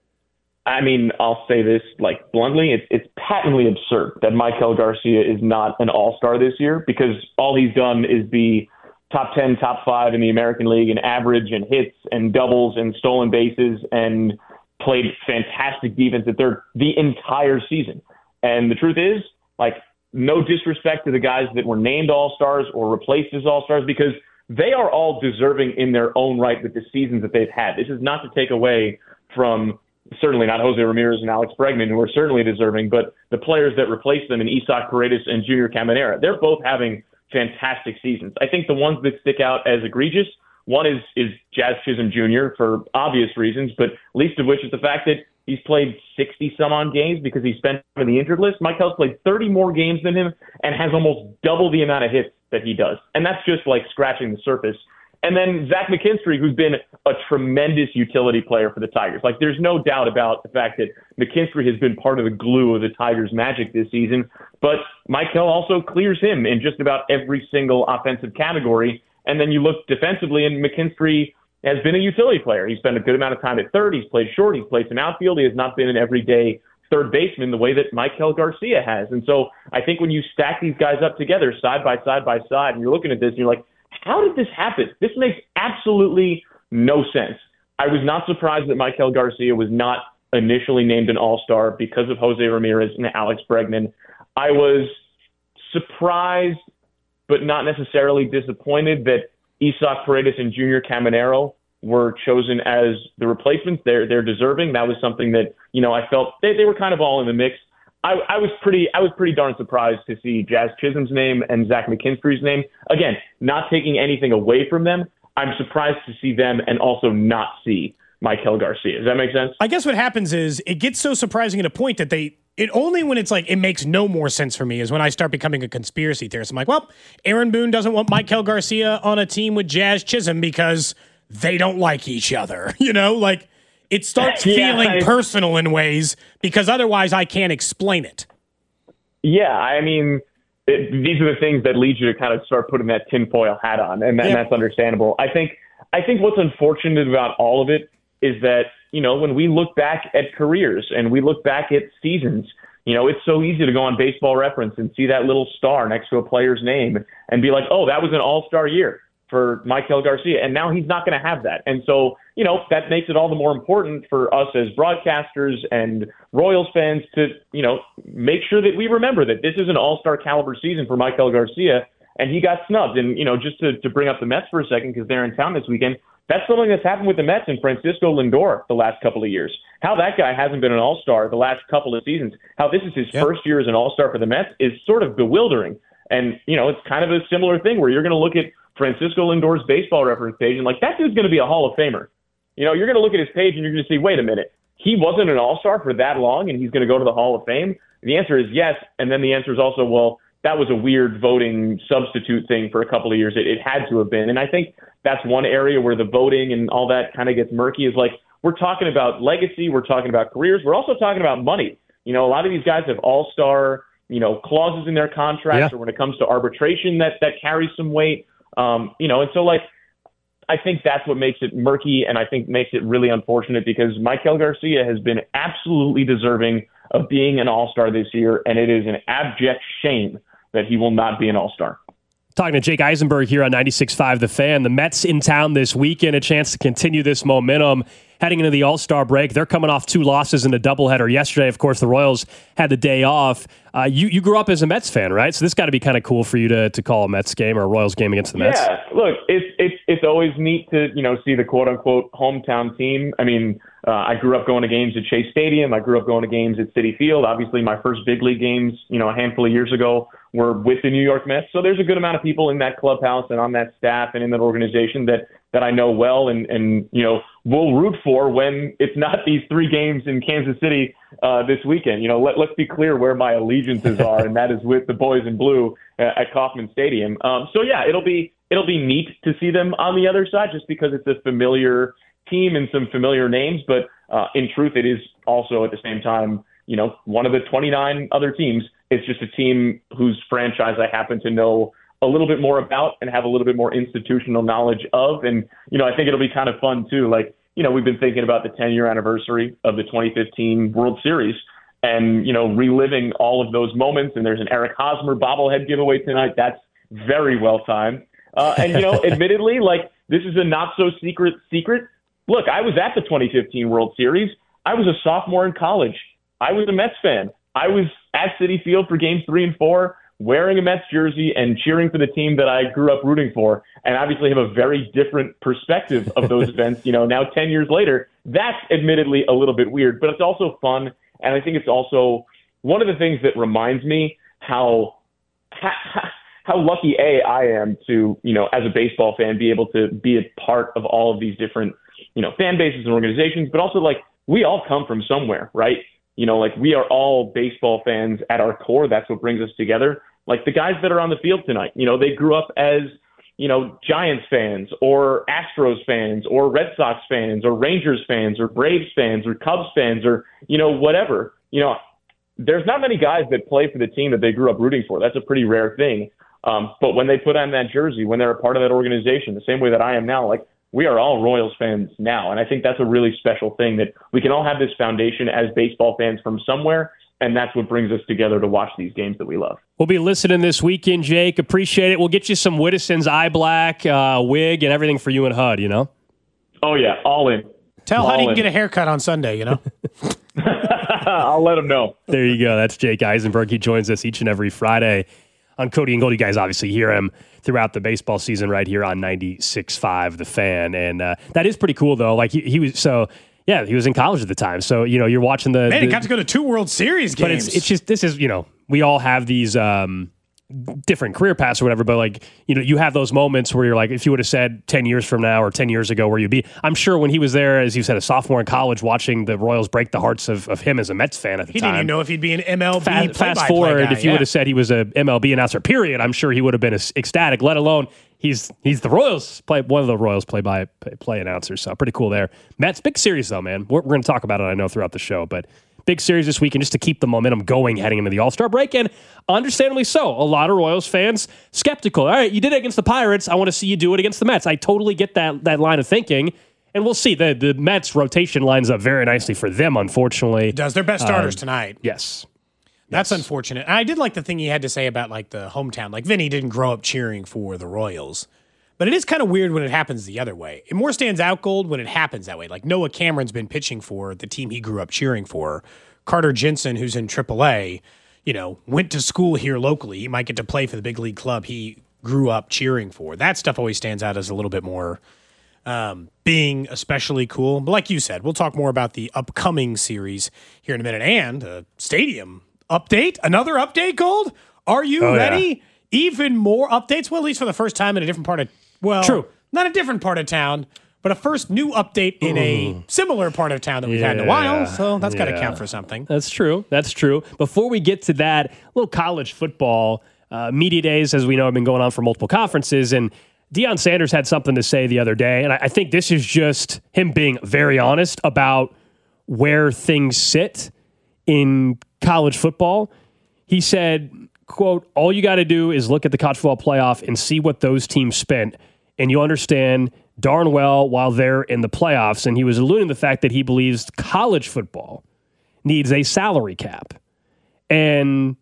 I mean, I'll say this, like, bluntly, it's, it's patently absurd that Maikel Garcia is not an all-star this year, because all he's done is be top ten, top five in the American League in average and hits and doubles and stolen bases and played fantastic defense at third the entire season. And the truth is, like, no disrespect to the guys that were named all-stars or replaced as all-stars, because they are all deserving in their own right with the seasons that they've had. This is not to take away from certainly not Jose Ramirez and Alex Bregman, who are certainly deserving, but the players that replaced them in Isaac Paredes and Junior Caminera, they're both having fantastic seasons. I think the ones that stick out as egregious, one is is Jazz Chisholm Junior for obvious reasons, but least of which is the fact that he's played sixty-some-odd games because he spent on the injured list. Maikel's played thirty more games than him and has almost double the amount of hits that he does. And that's just like scratching the surface. And then Zach McKinstry, who's been a tremendous utility player for the Tigers. Like, there's no doubt about the fact that McKinstry has been part of the glue of the Tigers' magic this season. But Maikel also clears him in just about every single offensive category. And then you look defensively, and McKinstry has been a utility player. He's spent a good amount of time at third. He's played short. He's played some outfield. He has not been an everyday third baseman the way that Maikel Garcia has. And so I think when you stack these guys up together side by side by side, and you're looking at this and you're like, how did this happen? This makes absolutely no sense. I was not surprised that Maikel Garcia was not initially named an all-star because of Jose Ramirez and Alex Bregman. I was surprised, but not necessarily disappointed, that Isaac Paredes and Junior Caminero were chosen as the replacements. They're they're deserving. That was something that, you know, I felt they, they were kind of all in the mix. I, I was pretty I was pretty darn surprised to see Jazz Chisholm's name and Zach McKinstry's name. Again, not taking anything away from them. I'm surprised to see them and also not see Maikel Garcia. Does that make sense? I guess what happens is it gets so surprising at a point that they It only when it's like, it makes no more sense for me is when I start becoming a conspiracy theorist. I'm like, well, Aaron Boone doesn't want Maikel Garcia on a team with Jazz Chisholm because they don't like each other. You know, like it starts yeah, feeling I, personal in ways because otherwise I can't explain it. Yeah, I mean, it, these are the things that lead you to kind of start putting that tinfoil hat on, and, that, yeah. and that's understandable. I think, I think what's unfortunate about all of it is that, you know, when we look back at careers and we look back at seasons, you know, it's so easy to go on Baseball Reference and see that little star next to a player's name and be like, oh, that was an all-star year for Maikel Garcia. And now he's not going to have that. And so, you know, that makes it all the more important for us as broadcasters and Royals fans to, you know, make sure that we remember that this is an all-star caliber season for Maikel Garcia. And he got snubbed. And, you know, just to, to bring up the Mets for a second, because they're in town this weekend, that's something that's happened with the Mets and Francisco Lindor the last couple of years. How that guy hasn't been an all-star the last couple of seasons, how this is his yep. first year as an all-star for the Mets is sort of bewildering. And, you know, it's kind of a similar thing where you're going to look at Francisco Lindor's Baseball Reference page and like, that dude's going to be a Hall of Famer. You know, you're going to look at his page and you're going to see, wait a minute, he wasn't an all-star for that long and he's going to go to the Hall of Fame? And the answer is yes. And then the answer is also, well, that was a weird voting substitute thing for a couple of years. It, it had to have been. And I think that's one area where the voting and all that kind of gets murky is like, we're talking about legacy. We're talking about careers. We're also talking about money. You know, a lot of these guys have all-star, you know, clauses in their contracts yeah. or when it comes to arbitration that, that carries some weight. Um, you know, and so like, I think that's what makes it murky. And I think makes it really unfortunate because Maikel Garcia has been absolutely deserving of being an all-star this year. And it is an abject shame that he will not be an all-star. Talking to Jake Eisenberg here on ninety-six point five The Fan. The Mets in town this weekend, a chance to continue this momentum heading into the All-Star break. They're coming off two losses in a doubleheader yesterday. Of course, the Royals had the day off. Uh, you, you grew up as a Mets fan, right? So this got to be kind of cool for you to to call a Mets game or a Royals game against the Mets. Yeah, look, it's it's it's always neat to, you know, see the quote-unquote hometown team. I mean, uh, I grew up going to games at Chase Stadium. I grew up going to games at Citi Field. Obviously, my first big league games, you know, a handful of years ago were with the New York Mets. So there's a good amount of people in that clubhouse and on that staff and in that organization that that I know well and, and you know, will root for when it's not these three games in Kansas City uh, this weekend. You know, let, let's be clear where my allegiances are, and that is with the boys in blue uh, at Kauffman Stadium. Um, so, yeah, it'll be it'll be neat to see them on the other side just because it's a familiar team and some familiar names. But uh, in truth, it is also at the same time, you know, one of the twenty-nine other teams. It's just a team whose franchise I happen to know a little bit more about and have a little bit more institutional knowledge of. And, you know, I think it'll be kind of fun too. Like, you know, we've been thinking about the ten year anniversary of the twenty fifteen World Series and, you know, reliving all of those moments. And there's an Eric Hosmer bobblehead giveaway tonight. That's very well timed. Uh, and, you know, admittedly, like, this is a not so secret secret. Look, I was at the twenty fifteen World Series. I was a sophomore in college. I was a Mets fan. I was at Citi Field for games three and four, wearing a Mets jersey and cheering for the team that I grew up rooting for, and obviously have a very different perspective of those events. You know, now ten years later, that's admittedly a little bit weird, but it's also fun. And I think it's also one of the things that reminds me how, how, how lucky A, I am to, you know, as a baseball fan, be able to be a part of all of these different, you know, fan bases and organizations, but also like we all come from somewhere, right? You know, like we are all baseball fans at our core. That's what brings us together. Like the guys that are on the field tonight, you know, they grew up as, you know, Giants fans or Astros fans or Red Sox fans or Rangers fans or Braves fans or Cubs fans or, you know, whatever. You know, there's not many guys that play for the team that they grew up rooting for. That's a pretty rare thing. Um, but when they put on that jersey, when they're a part of that organization, the same way that I am now, like, we are all Royals fans now. And I think that's a really special thing that we can all have this foundation as baseball fans from somewhere. And that's what brings us together to watch these games that we love. We'll be listening this weekend, Jake. Appreciate it. We'll get you some Whittison's eye black, uh, wig, and everything for you and H U D, you know? Oh, yeah. All in. Tell H U D he can get a haircut on Sunday, you know? I'll let him know. There you go. That's Jake Eisenberg. He joins us each and every Friday on Cody and Gold. You guys obviously hear him throughout the baseball season right here on ninety-six point five The Fan. And uh, that is pretty cool, though. Like, he, he was so... Yeah, he was in college at the time. So, you know, you're watching the... Man, the, he got to go to two World Series games. But it's, it's just, this is, you know, we all have these um, different career paths or whatever, but like, you know, you have those moments where you're like, if you would have said ten years from now or ten years ago where you'd be, I'm sure when he was there, as you said, a sophomore in college, watching the Royals break the hearts of, of him as a Mets fan at the he time. He didn't even know if he'd be an M L B Fast, play-by-play fast forward, guy, if you yeah. would have said he was a M L B announcer, period, I'm sure he would have been ecstatic, let alone he's he's the Royals, play one of the Royals play-by-play announcers, so pretty cool there. Mets, big series though, man. We're, we're going to talk about it, I know, throughout the show, but big series this weekend just to keep the momentum going heading into the All-Star break, and understandably so. A lot of Royals fans skeptical. All right, you did it against the Pirates. I want to see you do it against the Mets. I totally get that that line of thinking, and we'll see. The the Mets rotation lines up very nicely for them, unfortunately. It does. Their best starters um, tonight. Yes. That's yes. unfortunate. And I did like the thing he had to say about like the hometown. Like Vinny didn't grow up cheering for the Royals. But it is kind of weird when it happens the other way. It more stands out, Gold, when it happens that way. Like Noah Cameron's been pitching for the team he grew up cheering for. Carter Jensen, who's in triple A, you know, went to school here locally. He might get to play for the big league club he grew up cheering for. That stuff always stands out as a little bit more um, being especially cool. But like you said, we'll talk more about the upcoming series here in a minute. And a stadium update, another update, Gold. Are you oh, ready? Yeah. Even more updates? Well, at least for the first time in a different part of, well, True. not a different part of town, but a first new update in a similar part of town that we've yeah, had in a while. So that's got to yeah. count for something. That's true. That's true. Before we get to that, a little college football uh, media days, as we know, have been going on for multiple conferences. And Deion Sanders had something to say the other day. And I, I think this is just him being very honest about where things sit in college football. He said, quote, all you got to do is look at the college football playoff and see what those teams spent, and you'll understand darn well while they're in the playoffs. And he was alluding to the fact that he believes college football needs a salary cap. And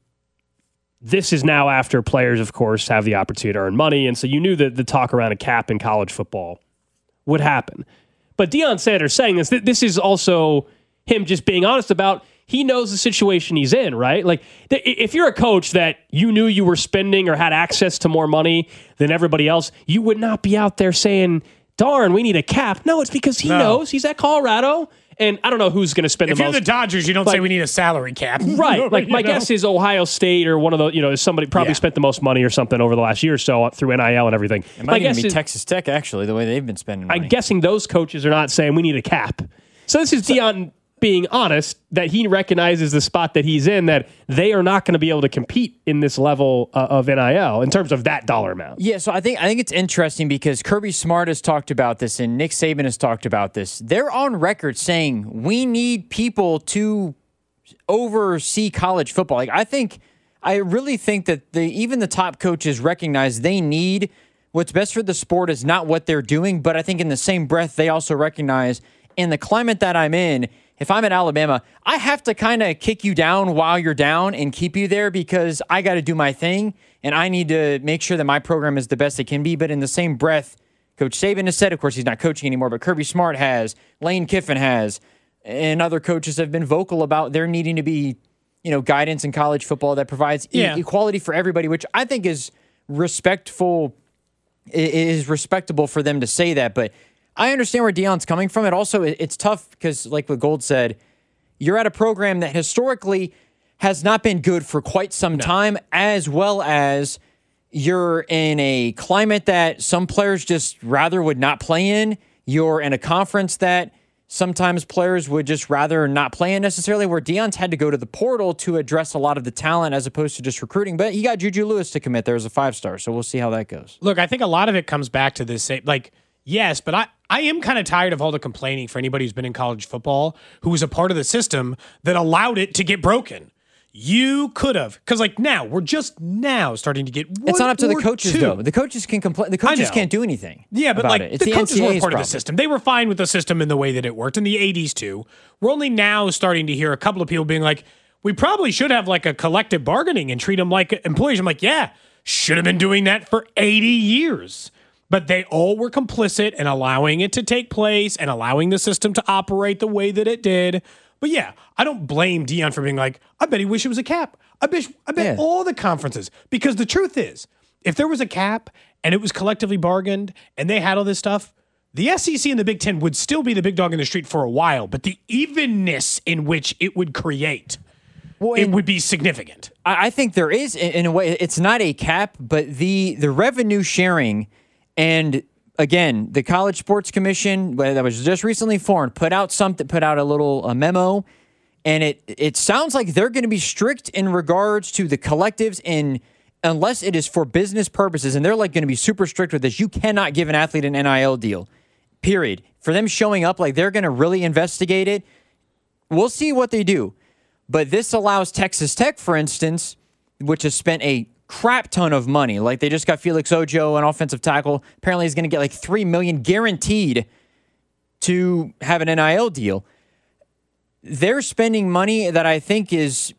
this is now after players, of course, have the opportunity to earn money. And so you knew that the talk around a cap in college football would happen. But Deion Sanders saying this, this is also him just being honest about he knows the situation he's in, right? Like, th- if you're a coach that you knew you were spending or had access to more money than everybody else, you would not be out there saying, darn, we need a cap. No, it's because he No. knows. He's at Colorado, and I don't know who's going to spend If the you're most. the Dodgers, you don't Like- say we need a salary cap. Right. Like, You my know? guess is Ohio State or one of the, you know, somebody probably Yeah. spent the most money or something over the last year or so through N I L and everything. It My might even guess be is, Texas Tech, actually, the way they've been spending money. I'm guessing those coaches are not saying we need a cap. So this is Deion being honest that he recognizes the spot that he's in, that they are not going to be able to compete in this level uh, of N I L in terms of that dollar amount. Yeah, so I think I think it's interesting because Kirby Smart has talked about this and Nick Saban has talked about this. They're on record saying we need people to oversee college football. Like I think, I really think that the even the top coaches recognize they need what's best for the sport is not what they're doing, but I think in the same breath they also recognize in the climate that I'm in, if I'm at Alabama, I have to kind of kick you down while you're down and keep you there because I got to do my thing and I need to make sure that my program is the best it can be. But in the same breath, Coach Saban has said, of course, he's not coaching anymore, but Kirby Smart has, Lane Kiffin has, and other coaches have been vocal about there needing to be, you know, guidance in college football that provides Yeah. e- equality for everybody, which I think is respectful, i- is respectable for them to say that. But I understand where Deion's coming from. It also, it's tough because, like what Gold said, you're at a program that historically has not been good for quite some No. time, as well as you're in a climate that some players just rather would not play in. You're in a conference that sometimes players would just rather not play in necessarily, where Deion's had to go to the portal to address a lot of the talent as opposed to just recruiting. But he got Juju Lewis to commit there as a five-star, so we'll see how that goes. Look, I think a lot of it comes back to this, like, yes, but I, I am kind of tired of all the complaining for anybody who's been in college football who was a part of the system that allowed it to get broken. You could have, because like now, we're just now starting to get one It's not up to the or coaches, two. though. The coaches can complain. The coaches know. can't do anything. Yeah, but about like it. It's the, the coaches N C A A's weren't part problem. of the system. They were fine with the system in the way that it worked in the eighties too. We're only now starting to hear a couple of people being like, we probably should have like a collective bargaining and treat them like employees. I'm like, yeah, should have been doing that for eighty years. But they all were complicit in allowing it to take place and allowing the system to operate the way that it did. But yeah, I don't blame Deion for being like, I bet he wish it was a cap. I bet, I bet Yeah. all the conferences. Because the truth is, if there was a cap and it was collectively bargained and they had all this stuff, the S E C and the Big Ten would still be the big dog in the street for a while. But the evenness in which it would create well, it would be significant. I, I think there is, in, in a way, it's not a cap, but the the revenue sharing, and again, the College Sports Commission that was just recently formed put out something, put out a little a memo, and it it sounds like they're going to be strict in regards to the collectives, and unless it is for business purposes, and they're like going to be super strict with this. You cannot give an athlete an N I L deal. Period. For them showing up, like they're going to really investigate it. We'll see what they do. But this allows Texas Tech, for instance, which has spent a crap ton of money. Like they just got Felix Ojo, an offensive tackle. Apparently he's going to get like three million dollars guaranteed to have an N I L deal. They're spending money that I think is,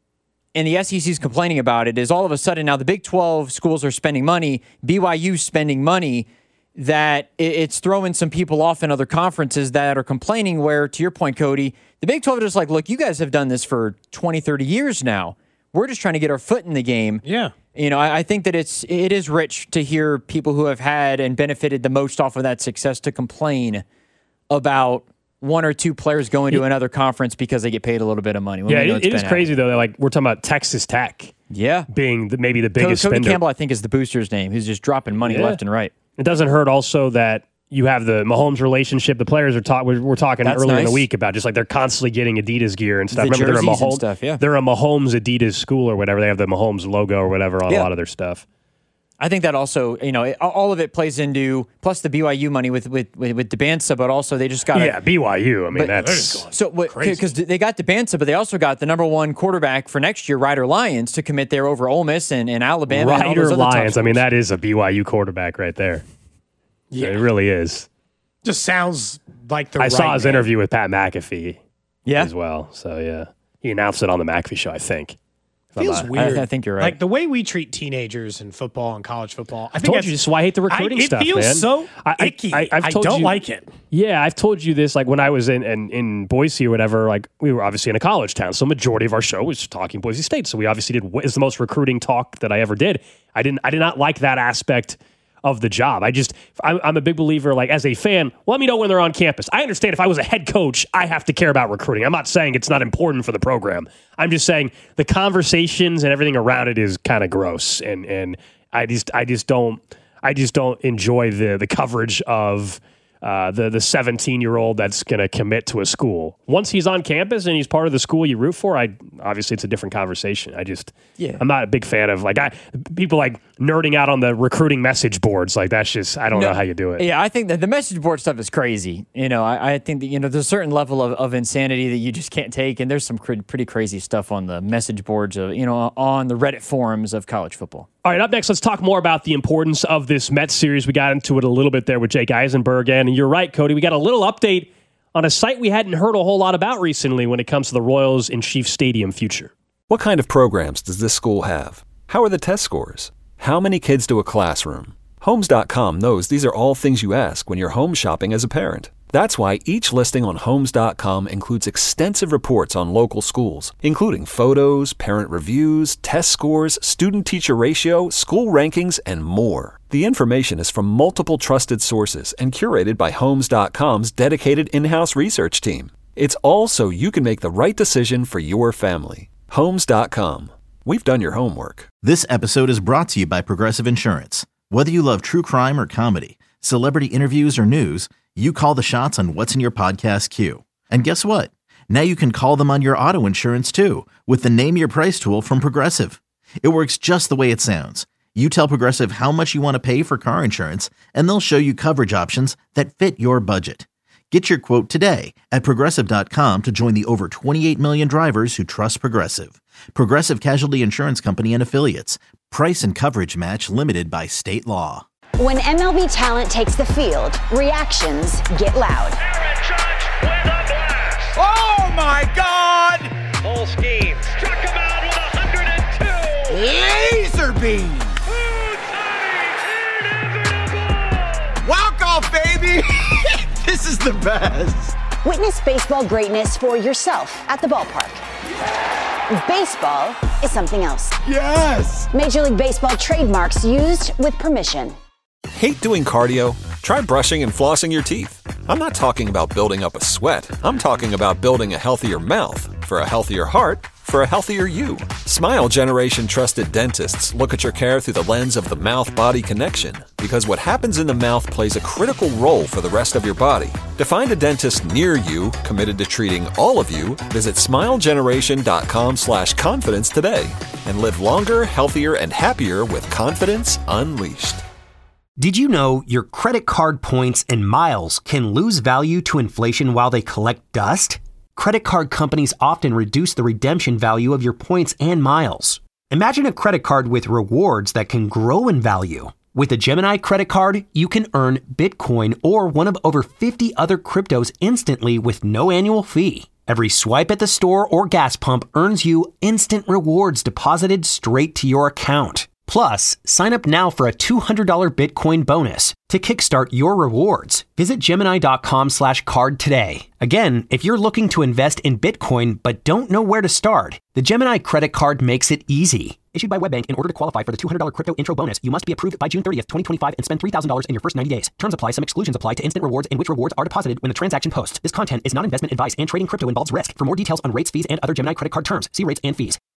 and the S E C is complaining about it, is all of a sudden now the Big twelve schools are spending money, B Y U spending money, that it's throwing some people off in other conferences that are complaining where, to your point, Cody, the Big twelve is just like, look, you guys have done this for twenty, thirty years now. We're just trying to get our foot in the game. Yeah. You know, I, I think that it's it is rich to hear people who have had and benefited the most off of that success to complain about one or two players going to another conference because they get paid a little bit of money. Yeah, it, it is crazy, though. Like, we're talking about Texas Tech. Yeah. Being the, maybe the biggest Cody spender. Campbell, I think, is the booster's name, who's just dropping money Yeah. left and right. It doesn't hurt also that you have the Mahomes relationship. The players are talking. We're, we're talking That's earlier in nice. the week about just like they're constantly getting Adidas gear and stuff. The Remember, they're a jerseys and Mahomes stuff, yeah. They're a Mahomes Adidas school or whatever. They have the Mahomes logo or whatever on Yeah. a lot of their stuff. I think that also, you know, it, all of it plays into, plus the B Y U money with with with, with DeBansa, but also they just got Yeah, B Y U. I mean, but- that's so because they got DeBansa, but they also got the number one quarterback for next year, Ryder Lyons, to commit there over Ole Miss and, and Alabama. and all Ryder those other top Lyons. I mean, schools. that is a B Y U quarterback right there. Yeah. It really is. Just sounds like the I right saw his man. interview with Pat McAfee. Yeah. as well. So yeah, he announced it on the McAfee show, I think. If I'm Feels not- weird. I think you're right. Like the way we treat teenagers in football and college football. I, I think told that's- you this is why I hate the recruiting I, it stuff, feels man. so I- I- icky. I- I've told don't you- like it. Yeah, I've told you this. Like when I was in, in in Boise or whatever. Like we were obviously in a college town, so majority of our show was talking Boise State. So we obviously did. Is the most recruiting talk that I ever did. I didn't. I did not like that aspect of the job. I just. I'm, I'm a big believer. Like as a fan, let me know when they're on campus. I understand if I was a head coach, I have to care about recruiting. I'm not saying it's not important for the program. I'm just saying the conversations and everything around it is kind of gross, and and I just I just don't I just don't enjoy the the coverage of. Uh, the the seventeen year old that's going to commit to a school. Once he's on campus and he's part of the school you root for, I obviously it's a different conversation. I just Yeah. I'm not a big fan of like I people like nerding out on the recruiting message boards. Like that's just I don't No, know how you do it. Yeah, I think that the message board stuff is crazy. You know, I, I think that, you know, there's a certain level of, of insanity that you just can't take. And there's some cr- pretty crazy stuff on the message boards of, you know, on the Reddit forums of college football. All right, up next, let's talk more about the importance of this Mets series. We got into it a little bit there with Jake Eisenberg. And you're right, Cody. We got a little update on a site we hadn't heard a whole lot about recently when it comes to the Royals in Chiefs Stadium future. What kind of programs does this school have? How are the test scores? How many kids to a classroom? Homes dot com knows these are all things you ask when you're home shopping as a parent. That's why each listing on Homes dot com includes extensive reports on local schools, including photos, parent reviews, test scores, student-teacher ratio, school rankings, and more. The information is from multiple trusted sources and curated by Homes dot com's dedicated in-house research team. It's all so you can make the right decision for your family. Homes dot com. We've done your homework. This episode is brought to you by Progressive Insurance. Whether you love true crime or comedy, celebrity interviews or news, you call the shots on what's in your podcast queue. And guess what? Now you can call them on your auto insurance too with the Name Your Price tool from Progressive. It works just the way it sounds. You tell Progressive how much you want to pay for car insurance, and they'll show you coverage options that fit your budget. Get your quote today at Progressive dot com to join the over twenty-eight million drivers who trust Progressive. Progressive Casualty Insurance Company and Affiliates. Price and coverage match limited by state law. When M L B talent takes the field, reactions get loud. Oh my God! Full scheme. Struck him out with one hundred two. Laser beam! Walk off, baby! This is the best. Witness baseball greatness for yourself at the ballpark. Baseball is something else. Yes! Major League Baseball trademarks used with permission. Hate doing cardio? Try brushing and flossing your teeth. I'm not talking about building up a sweat. I'm talking about building a healthier mouth. For a healthier heart, for a healthier you. Smile Generation trusted dentists look at your care through the lens of the mouth-body connection, because what happens in the mouth plays a critical role for the rest of your body. To find a dentist near you committed to treating all of you, visit smilegeneration.com slash confidence today and live longer, healthier, and happier with confidence unleashed. Did you know your credit card points and miles can lose value to inflation while they collect dust? Credit card companies often reduce the redemption value of your points and miles. Imagine a credit card with rewards that can grow in value. With a Gemini credit card, you can earn Bitcoin or one of over fifty other cryptos instantly with no annual fee. Every swipe at the store or gas pump earns you instant rewards deposited straight to your account. Plus, sign up now for a two hundred dollars Bitcoin bonus. To kickstart your rewards, visit Gemini.com slash card today. Again, if you're looking to invest in Bitcoin but don't know where to start, the Gemini credit card makes it easy. Issued by WebBank, in order to qualify for the two hundred dollars crypto intro bonus, you must be approved by June thirtieth, twenty twenty-five and spend three thousand dollars in your first ninety days. Terms apply. Some exclusions apply to instant rewards in which rewards are deposited when the transaction posts. This content is not investment advice and trading crypto involves risk. For more details on rates, fees, and other Gemini credit card terms, see rates and fees.